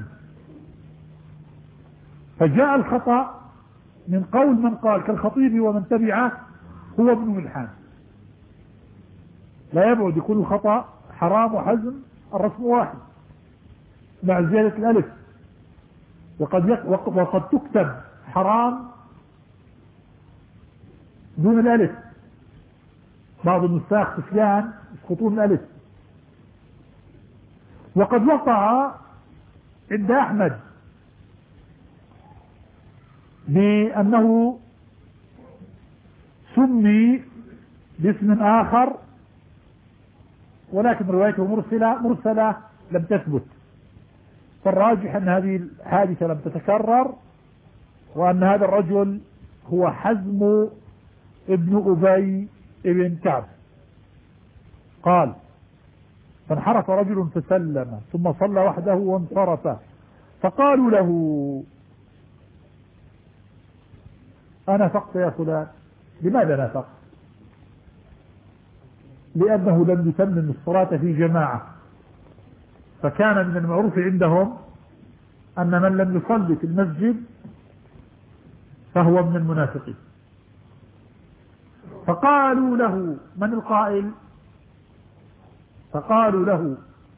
فجاء الخطأ من قول من قال كالخطيب ومن تبعه هو ابن ملحان. لا يبعد يكون الخطأ حرام وحزم الرسم واحد مع زيادة الألف، وقد وقد تكتب حرام دون الألف، بعض النساخ سفيان يسقطون الألف. وقد وقع عند أحمد بأنه سمي باسم آخر، ولكن روايته مرسلة مرسلة لم تثبت، فالراجح أن هذه الحادثة لم تتكرر، وأن هذا الرجل هو حزم ابن أبي ابن كعب. قال فانحرف رجل فسلم ثم صلى وحده وانصرف، فقالوا له أنفقت يا فلان؟ لماذا نفق؟ لأنه لم يتمم الصلاة في جماعة، فكان من المعروف عندهم أن من لم يصلي في المسجد فهو من المنافقين. فقالوا له من القائل؟ فقالوا له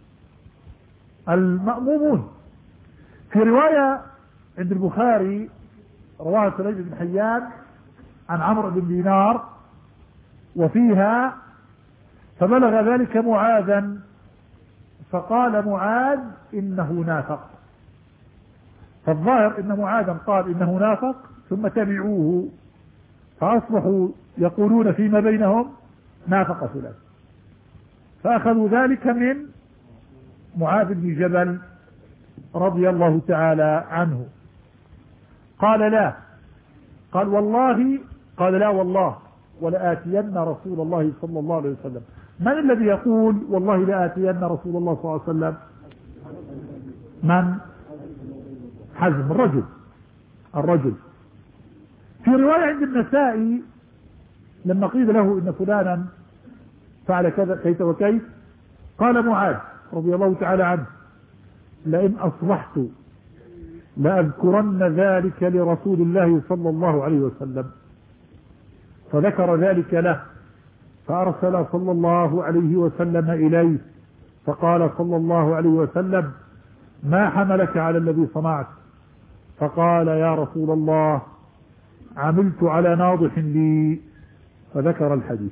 المأمومون. في رواية عند البخاري رواه سليم بن حيان عن عمرو بن دينار وفيها فبلغ ذلك معاذا فقال معاذ إنه نافق، فالظاهر إن معاذا قال إنه نافق ثم تبعوه فأصبحوا يقولون فيما بينهم نافق فلان، فأخذوا ذلك من معاذ بن جبل رضي الله تعالى عنه. قال لا، قال والله، قال لا والله ولآتين رسول الله صلى الله عليه وسلم. من الذي يقول والله لآتين رسول الله صلى الله عليه وسلم؟ من؟ حزم الرجل الرجل في رواية عند النسائي لما قيل له إن فلانا فعل كذا كيف وكيف، قال معاذ رضي الله تعالى عنه لئن أصبحت لأذكرن ذلك لرسول الله صلى الله عليه وسلم، فذكر ذلك له فأرسل صلى الله عليه وسلم إليه فقال صلى الله عليه وسلم ما حملك على الذي صنعت؟ فقال يا رسول الله عملت على ناضح لي، فذكر الحديث.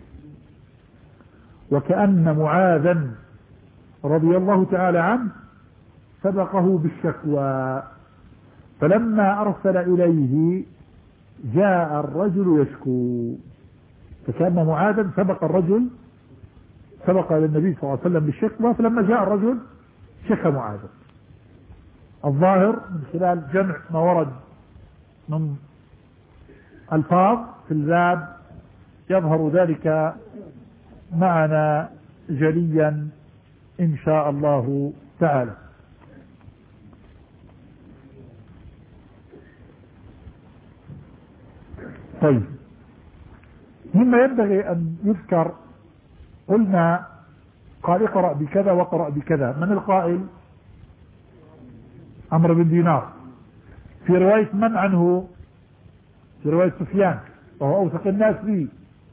وكأن معاذا رضي الله تعالى عنه سبقه بالشكوى، فلما أرسل إليه جاء الرجل يشكو، فكأن معاذا سبق الرجل سبق إلى النبي صلى الله عليه وسلم بالشكوى، فلما جاء الرجل شكى معاذا. الظاهر من خلال جمع ما ورد من الفاظ في الباب يظهر ذلك معنا جليا إن شاء الله تعالى. طيب، مما ينبغي أن يذكر، قلنا قال اقرأ بكذا وقرأ بكذا، من القائل؟ عمرو بن دينار. في رواية من عنه؟ في رواية سفيان وهو أوثق الناس به.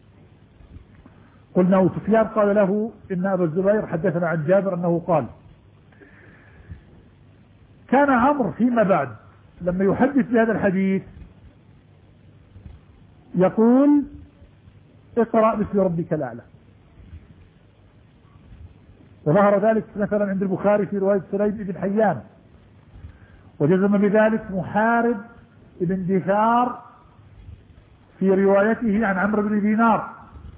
قلنا سفيان قال له إن أبا الزبير حدثنا عن جابر أنه قال. كان عمرو فيما بعد لما يحدث بهذا الحديث يقول اقرأ باسم ربك الأعلى، وظهر ذلك مثلا عند البخاري في رواية سليم بن حيان، وجزم بذلك محارب بن دثار في روايته عن عمرو بن دينار،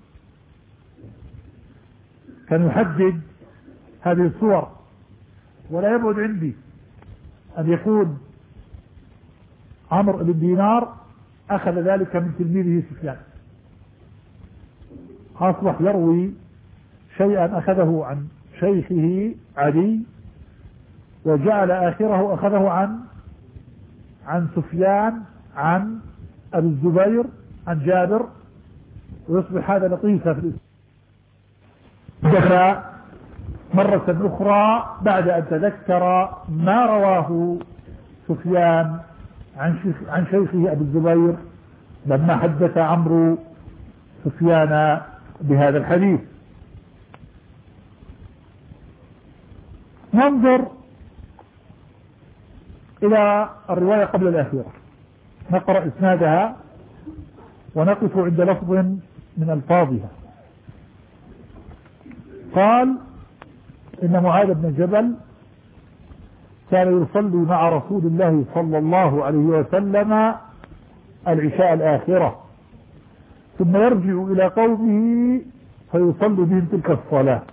كان يحدد هذه الصور. ولا يبعد عندي أن يكون عمرو بن دينار أخذ ذلك من تلميذه سفيان، أصبح يروي شيئا أخذه عن شيخه علي، وجعل آخره أخذه عن عن سفيان عن أبي الزبير عن جابر، ويصبح هذا لطيفة في الإسلام. دفع مرة أخرى بعد أن تذكر ما رواه سفيان عن شيخ عن شيخه أبي الزبير لما حدث عمرو سفيان بهذا الحديث. ننظر إلى الرواية قبل الأخيرة، نقرأ إسنادها ونقف عند لفظ من ألفاظها. قال إن معاذ بن جبل كان يصلي مع رسول الله صلى الله عليه وسلم العشاء الآخرة، ثم يرجع إلى قومه فيصلي بهم تلك الصلاة.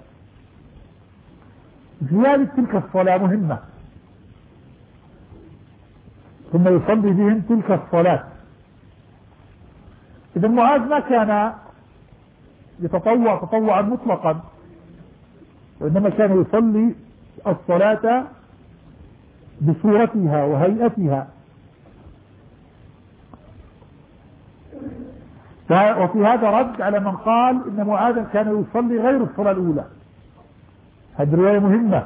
زيادة تلك الصلاة مهمة، ثم يصلي بهم تلك الصلاة. إذا معاذ ما كان يتطوع تطوعا مطلقا، وإنما كان يصلي الصلاة بصورتها وهيئتها. وفي هذا رد على من قال إن معاذ كان يصلي غير الصلاة الأولى. هذه رواية مهمة.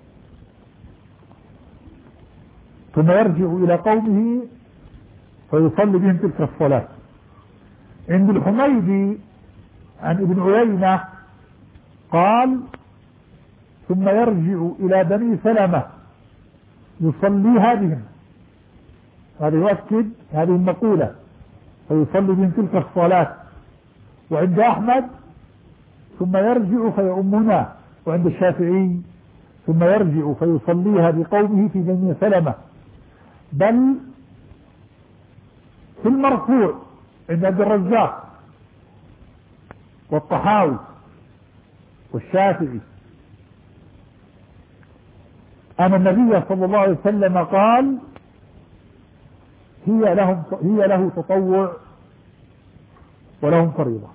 ثم يرجع إلى قومه فيصلي بهم تلك الصلاة. عند الحميدي عن ابن عيينة قال ثم يرجع إلى بني سلمة يصليها بهم. هذا يؤكد هذه المقولة، فيصلي بهم تلك الصلاة. وعند أحمد ثم يرجع فيؤمنا، وعند الشافعي ثم يرجع فيصليها بقومه في بني سلمة. بل في المرفوع عند عبد الرزاق والطحاوي والشافعي أن النبي صلى الله عليه وسلم قال هي لهم هي له تطوع ولهم فريضة.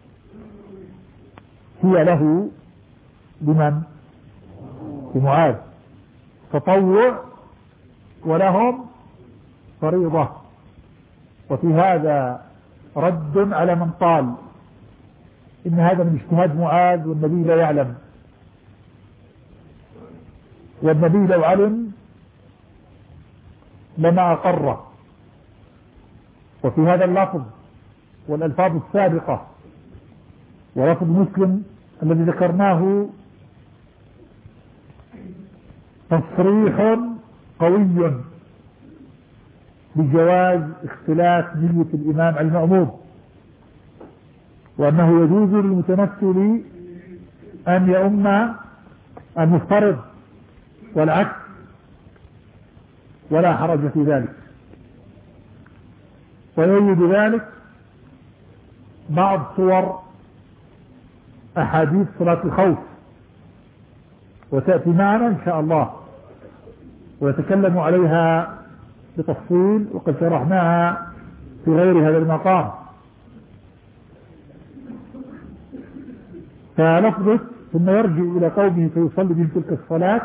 هي له لمن؟ لمعاذ تطوع ولهم فريضة. وفي هذا رد على من قال إن هذا من اجتهاد معاذ والنبي لا يعلم، والنبي لو علم لما أقره. وفي هذا اللفظ والألفاظ السابقة ولفظ مسلم الذي ذكرناه تصريح قوي بجواز اختلاف نية الإمام على المأموم، وأنه يجوز للمتمثل أن يؤم المفترض والعكس، ولا حرج في ذلك. ويؤيد ذلك بعض صور أحاديث صلاة الخوف، وتأتي معنا إن شاء الله ويتكلم عليها بتفصيل، وقد شرحناها في غير هذا المقام. فلفظة ثم يرجع إلى قومه فيصلي بهم تلك الصلاة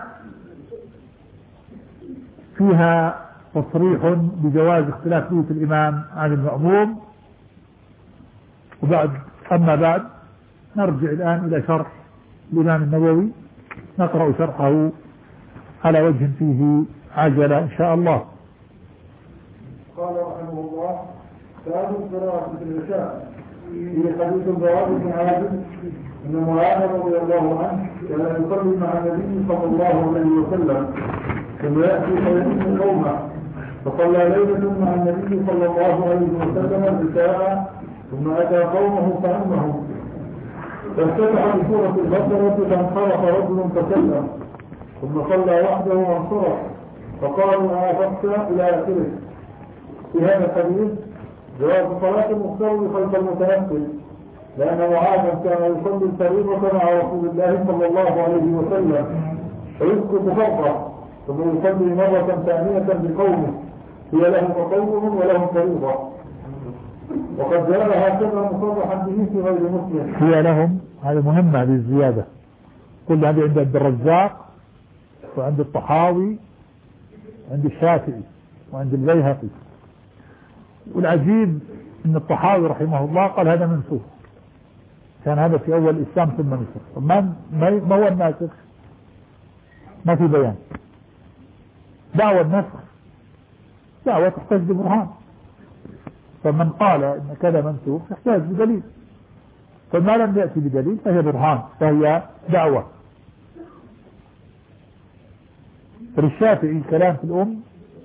فيها تصريح بجواز اختلاف نية الإمام عن المأموم، وبعد أما بعد نرجع الآن إلى شرح الإمام النووي، نقرأ شرحه على وجه فيه عجلة إن شاء الله. قال رحمه الله: باب القراءة في العشاء. في حديث البراء بن عازب أن معاذ رضي الله عنه كان يصلي مع النبي صلى الله عليه وسلم ثم يأتي فيؤم قومه، فصلى ليلة مع النبي صلى الله عليه وسلم العشاء ثم أتى قومه فأمهم، فافتتح بسورة البقرة فانصرف رجل فسلم، ثم صلى وحده وانصرف، فقالوا آفقت إلى آخره. في هذا الحديث جواز صلاة المفترض خلف المتنفل، لأن معاذ كان يصلي الفريضة مع رسول الله صلى الله عليه وسلم فيسقط فرضه ثم يصلي مرة ثانية بقومه، هي لهم تطوع ولهم فريضة، وقد جاء هكذا مصرحا به في غير مسلم. هي لهم، هذه مهمة هذه الزيادة، كل هذه عند عبد الرزاق وعند الطحاوي وعند الشافعي وعند البيهقي. والعجيب ان الطحاوي رحمه الله قال هذا منسوخ، كان هذا في اول الاسلام ثم نسخ. ما ما هو الناسخ؟ ما في بيان. دعوة النسخ دعوة تحتاج ببرهان، فمن قال ان كذا منسوخ يحتاج بدليل، فما لم يأتي بدليل فهي برهان، فهي دعوة. فللشافعي الكلام في الأم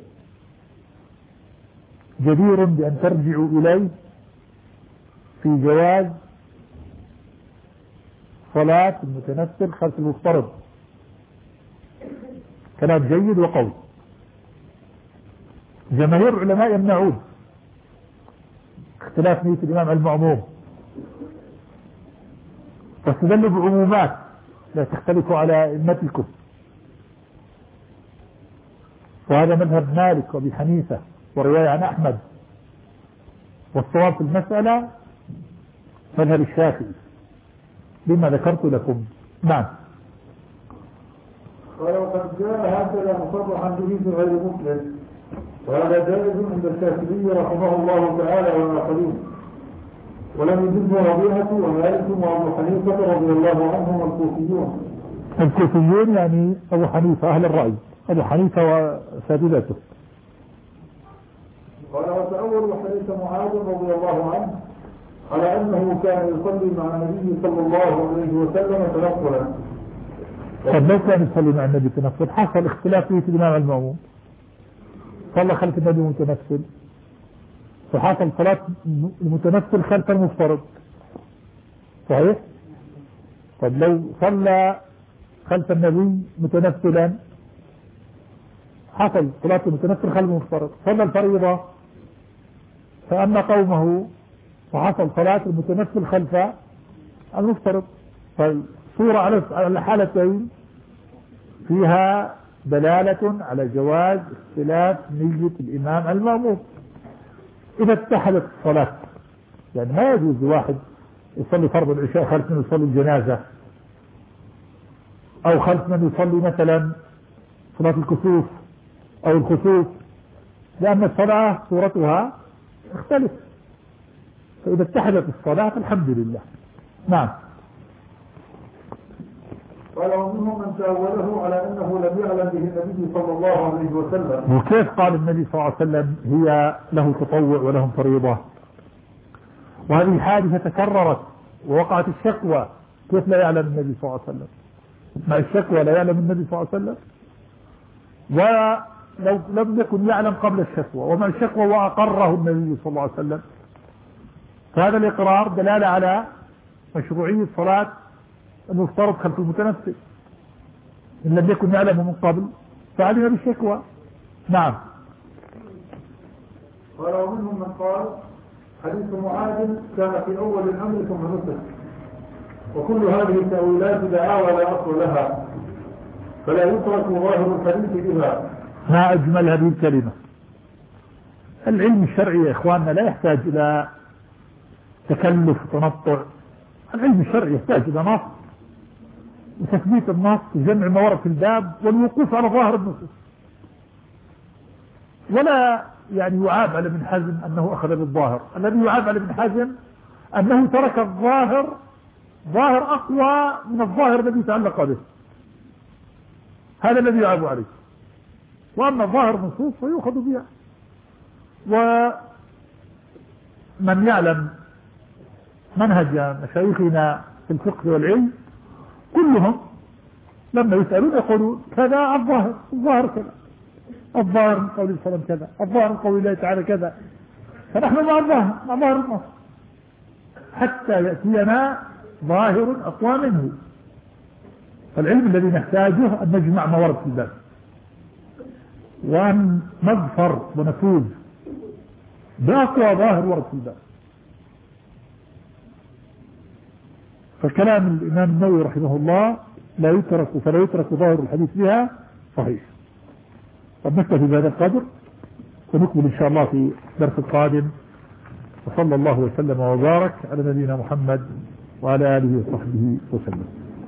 جدير بأن ترجعوا إليه في جواز صلاة المتنفل خلف المفترض، كلام جيد وقوي. جماهير العلماء يمنعون، اختلاف نية الإمام المأموم، واستدلوا بعمومات لا تختلف على أئمتكم، وهذا مذهب مالك وابي حنيفة ورواية عن أحمد، والصواب في المسألة مذهب الشافعي لما ذكرت لكم. نعم. قال: وقد جاء هكذا مصرحا به في غير مسلم، وهذا جائز عند الشافعي رحمه الله تعالى والآخرين، ولم يجزه ربيعة ومالك وأبو حنيفة رضي الله عنهم والكوفيون. الكوفيون يعني أبو حنيفة أهل الرأي، أبو حنيفة وسادته. قال: وتأول حديث معاذ رضي الله عنه على أنه كان يصلي مع النبي صلى الله عليه وسلم تنفلا. طب لو كان يصلي مع النبي تنفل حصل اختلاف في الإمام المأموم، صلى خلف النبي متنفل فحصل صلاة المتنفل خلف المفترض، صحيح؟ طب لو صلى خلف النبي متنفلا حصل صلاة المتنفل خلف المفترض، صلى الفريضة فأما قومه فحصل صلاة المتنفل خلف المفترض. فالصورة على الحالتين فيها دلالة على جواز اختلاف نية الإمام المأموم إذا اتحدت الصلاة. يعني ما يجوز واحد يصلي فرض العشاء خلف من يصلي الجنازة، أو خلف من يصلي مثلا صلاة الكسوف أو الخسوف، لأن الصلاة صورتها تختلف، فإذا اتحدت الصلاة الحمد لله. نعم. قال: ومنهم من تأوله على أنه لم يعلم به النبي صلى الله عليه وسلم. وكيف قال النبي صلى الله عليه وسلم هي له تطوع ولهم فريضة؟ وهذه حادثة تكررت ووقعت الشكوى، كيف لا يعلم النبي صلى الله عليه وسلم؟ مع الشكوى لا يعلم النبي صلى الله عليه وسلم، ولو لم يكن يعلم قبل الشكوى، ومع الشكوى وأقره النبي صلى الله عليه وسلم، فهذا الإقرار دلالة على مشروعية صلاة المفترض خلف المتنفل إن لم يكن يعلم من قبل فعلم بالشكوى. نعم. قال: ومنهم من قال حديث معاذ كان في أول الأمر ثم نسخ، وكل هذه التأويلات دعاوى لا أصل لها، فلا يترك ظاهر الحديث بها. ما أجمل هذه الكلمة. العلم الشرعي يا إخواننا لا يحتاج إلى تكلف وتنطع، العلم الشرعي يحتاج إلى نص وتثبيت النص وجمع ما ورد في الباب والوقوف على ظاهر النصوص، ولا يعني يعاب على ابن حزم أنه أخذ بالظاهر. الذي يعاب على ابن حزم أنه ترك الظاهر، ظاهر أقوى من الظاهر الذي تعلق به، هذا الذي يعاب عليه. وأما الظاهر النصوص فيؤخذ بها. ومن يعلم منهج مشايخنا في الفقه والعلم كلهم لما يسألون يقولون كذا الظاهر، الظاهر كذا، الظاهر من قول الفلان كذا، الظاهر من قول الله تعالى كذا، فنحن مع الظاهر، مع ظاهر النص حتى يأتينا ظاهر أقوى منه. فالعلم الذي نحتاجه أن نجمع ما ورد في الباب، وأن نظفر ونفوز بأقوى ظاهر ورد في الباب. فكلام الإمام النووي رحمه الله لا يترك فلا يترك ظاهر الحديث بها صحيح. طب نكتفي بهذا القدر ونكمل إن شاء الله في الدرس القادم. وصلى الله وسلم وبارك على نبينا محمد وعلى آله وصحبه وسلم.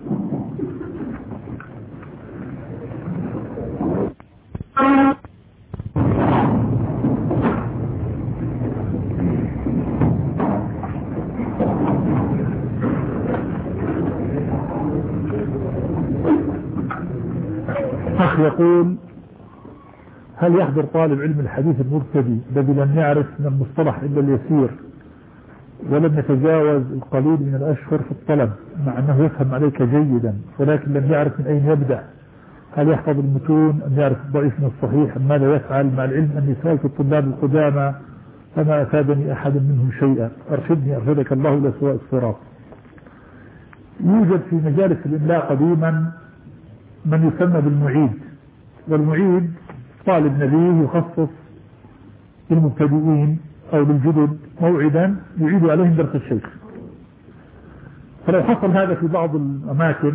أخ يقول: هل يحضر طالب علم الحديث المبتدئ الذي لم يعرف من المصطلح إلا اليسير ولم يتجاوز القليل من الأشهر في الطلب، مع أنه يفهم عليك جيدا ولكن لم يعرف من أين يبدأ؟ هل يحفظ المتون أم يعرف الضعيف من الصحيح أم ماذا يفعل؟ مع العلم أني سألت الطلاب القدامى فما أفادني أحد منهم شيئا، أرشدني أرشدك الله إلى سواء الصراط. يوجد في مجالس الإملاء قديما من يسمى بالمعيد، والمعيد طالب نبيه يخصص للمبتدئين أو للجدد موعدا يعيد عليهم درس الشيخ. فلو حصل هذا في بعض الأماكن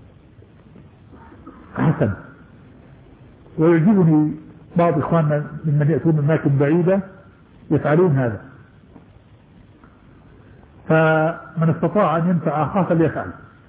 حسن، ويعجبني بعض إخواننا ممن يأتون من أماكن بعيدة يفعلون هذا. فمن استطاع أن ينفع أخاه فليفعل.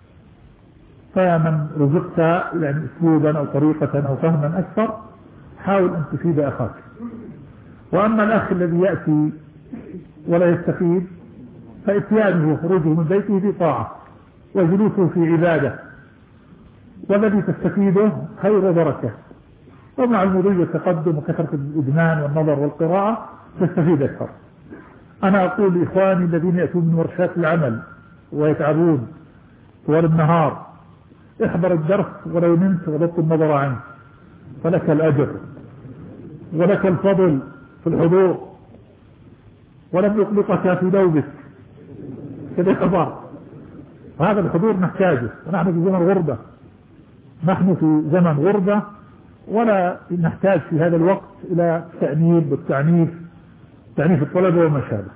فمن رزقت يعني أسلوبا أو طريقة أو فهما أكثر حاول أن تفيد أخاك. وأما الأخ الذي يأتي ولا يستفيد فإتيانه وخروجه من بيته في طاعة وجلوسه في عبادة، والذي تستفيده خير وبركة. ومع المضي والتقدم وكثرة الإدمان والنظر والقراءة تستفيد أكثر. أنا أقول لإخواني الذين يأتون من ورشات العمل ويتعبون طوال النهار: احضر الدرس ولو نمت وضبط النظر عنه، فلك الأجر ولك الفضل في الحضور، ولم يقلقك في نومك كذا خبر. وهذا الحضور نحتاجه، ونحن في زمن غربة، نحن في زمن غربة ولا نحتاج في هذا الوقت إلى التأنيب والتعنيف، تعنيف الطلبة وما شابه.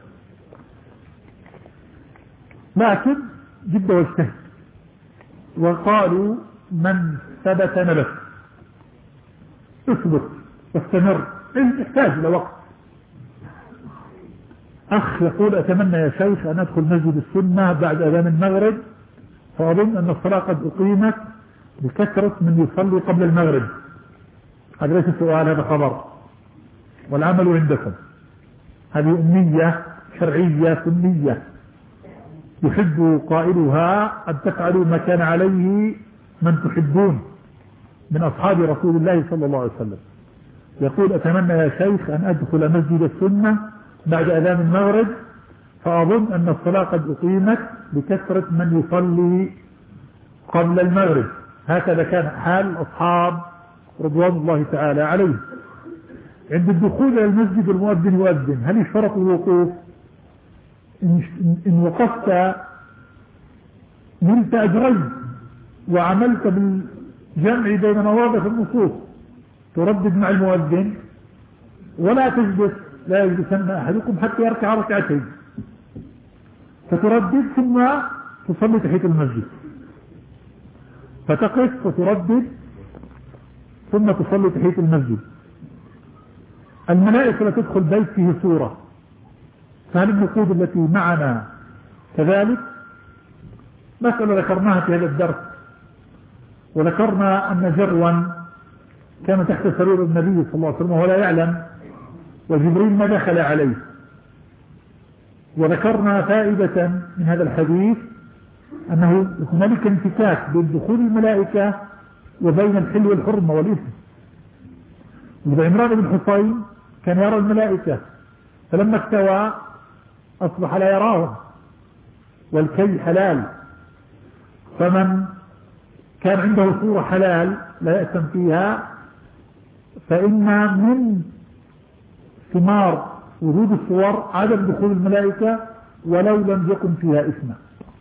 لكن جد واجتهد. وقالوا: من ثبت نبت. اثبت واستمر، يحتاج إلى وقت. أخ يقول: أتمنى يا شيخ أن أدخل مسجد السنة بعد أذان المغرب، فأظن أن الصلاة قد أقيمت بكثرة من يصلي قبل المغرب. هذا ليس سؤال، هذا خبر، والعمل عندكم. هذه أمنية شرعية سنية يحب قائلها أن تفعلوا ما كان عليه من تحبون من أصحاب رسول الله صلى الله عليه وسلم. يقول: أتمنى يا شيخ أن أدخل مسجد السنة بعد أذان المغرب، فأظن أن الصلاة قد أقيمت بكثرة من يصلي قبل المغرب. هكذا كان حال أصحاب رضوان الله تعالى عليه. عند الدخول إلى المسجد المؤذن يؤذن، هل يشترط الوقوف؟ إن وقفت نلت أجرين وعملت بالجمع بين مواقف النصوص، تردد مع المؤذن ولا تجلس، لا يجلسن أحدكم حتى يركع ركعتين، فتردد ثم تصلي تحية المسجد، فتقف وتردد ثم تصلي تحية المسجد. الملائكة لا تدخل بيت فيه سورة، فهل النقود التي معنا كذلك؟ مسألة ذكرناها في هذا الدرس، وذكرنا أن جروا كان تحت سرير النبي صلى الله عليه وسلم ولا يعلم، وجبريل ما دخل عليه، وذكرنا فائدة من هذا الحديث أنه هنالك انفكاك بين دخول الملائكة وبين الحل والحرمة والإثم. وعمران بن حصين كان يرى الملائكة، فلما استوى أصبح لا يراهم، والكي حلال، فمن كان عنده صورة حلال لا يأثم فيها، فإن من ثمار وجود الصور عدم دخول الملائكة ولو لم يكن فيها إثم.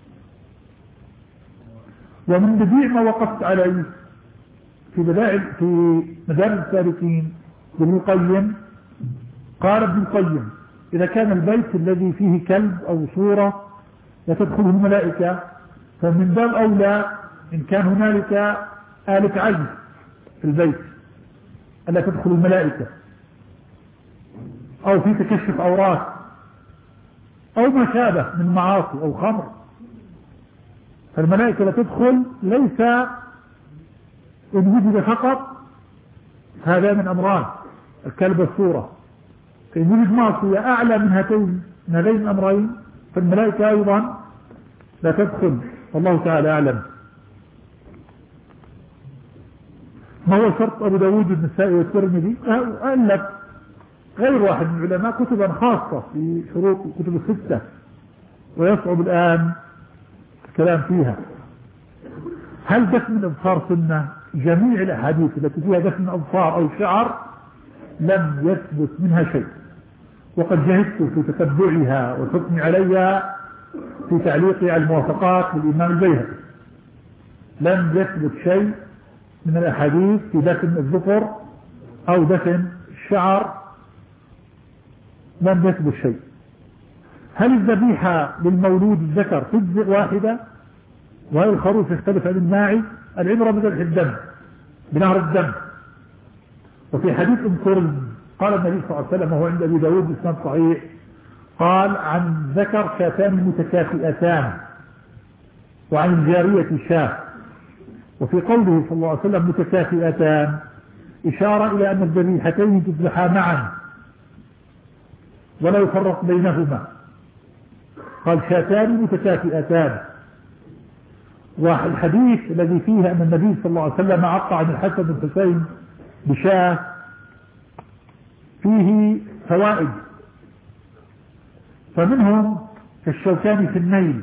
ومن بديع ما وقفت عليه في بدائع في مدارج السالكين ابن القيم، قال ابن القيم إذا كان البيت الذي فيه كلب أو صورة لا تدخله الملائكة، فمن باب أولى إن كان هنالك آلة عجز في البيت ألا تدخل الملائكة، أو في تكشف أوراق أو ما شابه من معاصي أو خمر، فالملائكة لا تدخل، ليس إن وجد فقط هذا من أمران الكلب والصورة، فإن وجد معصية أعلى من هاتين من هذين الأمرين فالملائكة أيضا لا تدخل، والله تعالى أعلم. ما هو شرط أبو داود والنسائي والترمذي؟ ألف غير واحد من العلماء كتبا خاصة في شروط الكتب الستة، ويصعب الآن الكلام فيها. هل دفن الأظفار سنة؟ جميع الأحاديث التي فيها دفن الأظفار أو الشعر لم يثبت منها شيء، وقد جهدت في تتبعها والحكم عليها في تعليقي على الموافقات للإمام البيهقي. لم يثبت شيء من الأحاديث في دفن الظفر أو دفن الشعر، لم يثبت شيء. هل الذبيحة للمولود الذكر تجزئ واحدة؟ وهل الخروف يختلف عن الماعز؟ العبرة بذبح الدم بنهر الدم. وفي حديث ام كرز قال النبي صلى الله عليه وسلم وهو عند ابي داود بإسناد صحيح، قال عن ذكر شاتان متكافئتان وعن الجارية شاة. وفي قوله صلى الله عليه وسلم متكافئتان إشارة إلى أن الذبيحتين تذبحا معا ولا يفرق بينهما، قال شاتان متكافئتان. والحديث الذي فيه أن النبي صلى الله عليه وسلم عق عن الحسن والحسين بشاة فيه فوائد، فمنهم كالشوكاني في النيل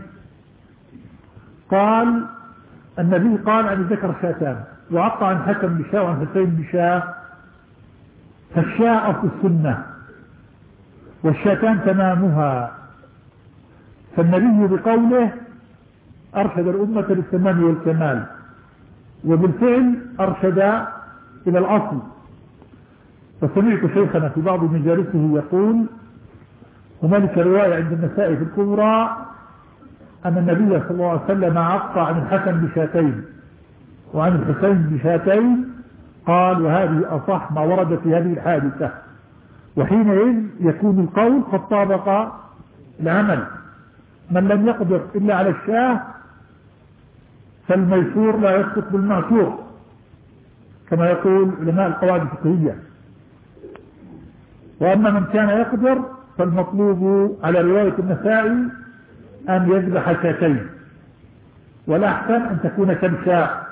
قال النبي قال عن الذكر شاتان، وعق عن الحسن بشاة وعن الحسين بشاة، فالشاة أصل السنة والشاتان تمامها. فالنبي بقوله أرشد الأمة للتمام والكمال، وبالفعل أرشد إلى الأصل. فسمعت شيخنا في بعض مجالسه يقول هنالك رواية عند النسائي في الكبرى أن النبي صلى الله عليه وسلم عق عن الحسن بشاتين وعن الحسين بشاتين، قال وهذه أصح ما ورد في هذه الحادثة، وحينئذ يكون القول قد طابق العمل. من لم يقدر إلا على الشاه فالميسور لا يسقط بالمعسور كما يقول علماء القواعد الفقهية، وأما من كان يقدر فالمطلوب على رواية النسائي أن يذبح شاتين، والأحسن أن تكون كبشاء.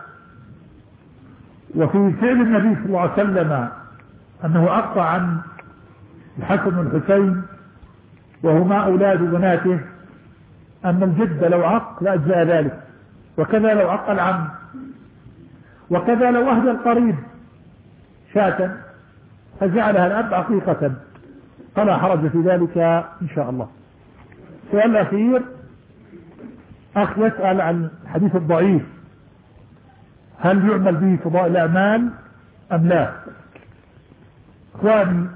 وفي فعل النبي صلى الله عليه وسلم أنه عق عن الحسن والحسين وهما أولاد بناته أن الجد لو عق لأجزاء ذلك، وكذا لو عق العم، وكذا لو أهدى القريب شاة فجعلها الأب عقيقة فلا حرج في ذلك إن شاء الله. السؤال الأخير، أخ يسأل عن الحديث الضعيف هل يعمل به فضاء الأعمال أم لا؟ إخواني،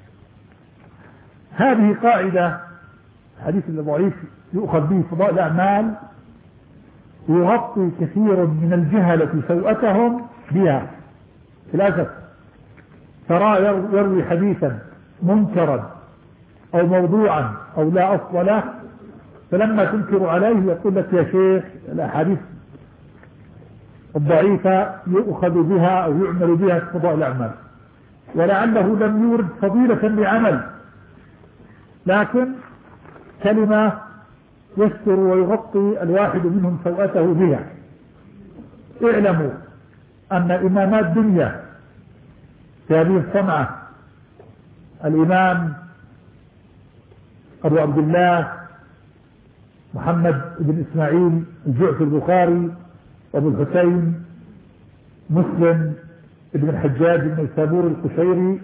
هذه قاعدة، الحديث الضعيف يؤخذ به فضاء الأعمال ويغطي كثير من الجهلة سوءتهم بها في الأسف. ترى يروي حديثا منكرا أو موضوعا أو لا أصل له، فلما تنكر عليه يقول لك يا شيخ الأحاديث الضعيفة يؤخذ بها أو يعمل بها في فضاء الأعمال، ولعله لم يورد فضيلة لعمل، لكن كلمة يستر ويغطي الواحد منهم سوءته بها. اعلموا أن إمامات الدنيا في هذه الصنعة الإمام أبو عبد الله محمد بن إسماعيل الجعفي البخاري وأبو الحسين مسلم بن الحجاج بن السابور القشيري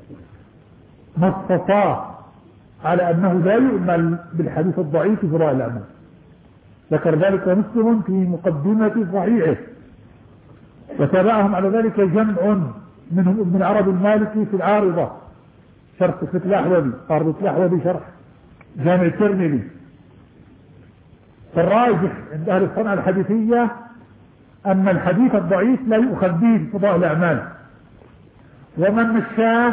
نصصا على أنه لا يؤمل بالحديث الضعيف في فضائل الأعمال. ذكر ذلك مسلم في مقدمة صحيحه، وتابعهم على ذلك جمع منهم ابن عرب المالكي في العارضة شرح فتح الأحوذي، عارضة الأحوذي شرح جامع الترمذي. فالراجح عند أهل الصنعة الحديثية أن الحديث الضعيف لا يؤخذ به في فضائل الأعمال، ومن مشاه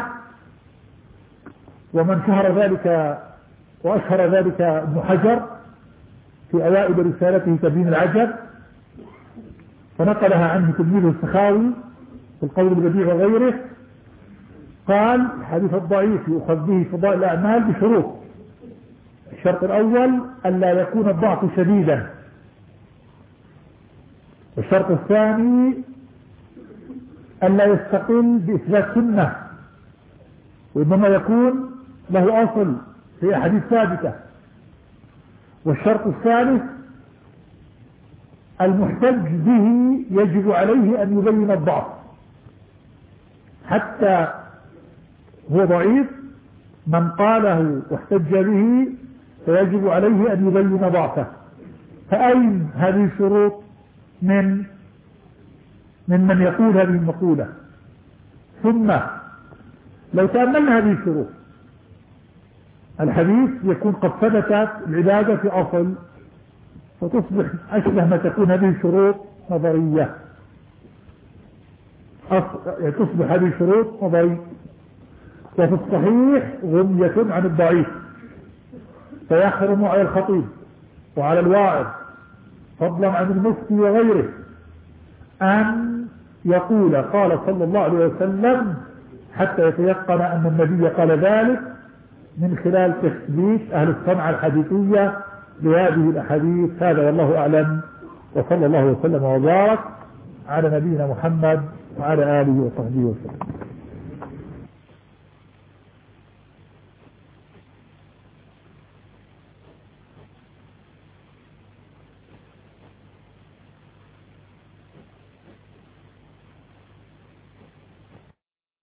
ومن شهر ذلك وأشهر ذلك ابن حجر في أوائل رسالته تبيين العجب، فنقلها عنه تلميذه السخاوي في القول البديع وغيره، قال الحديث الضعيف يؤخذ به في فضائل الأعمال بشروط. الشرط الأول ألا يكون الضعف شديدا، والشرط الثاني ألا يستقل بإثبات سنة، وإنما يكون له أصل في أحاديث ثابتة. والشرط الثالث المحتج به يجب عليه أن يبين الضعف، حتى هو ضعيف من قاله واحتج به فيجب عليه أن يبين ضعفه. فأين هذه الشروط من من من يقول هذه المقولة؟ ثم لو تأملنا هذه الشروط الحديث يكون قد ثبتت العبادة في أصل، فتصبح أشبه ما تكون هذه الشروط نظرية، يعني تصبح هذه الشروط نظرية. وفي الصحيح غنية عن الضعيف، فيحرم على الخطيب وعلى الواعظ فضلا عن المفتي وغيره أن يقول قال صلى الله عليه وسلم حتى يتيقن أن النبي قال ذلك، من خلال تثبيت أهل الصنعة الحديثية لهذه الأحاديث. هذا والله أعلم، وصلى الله وسلم وبارك على نبينا محمد وعلى آله وصحبه وسلم.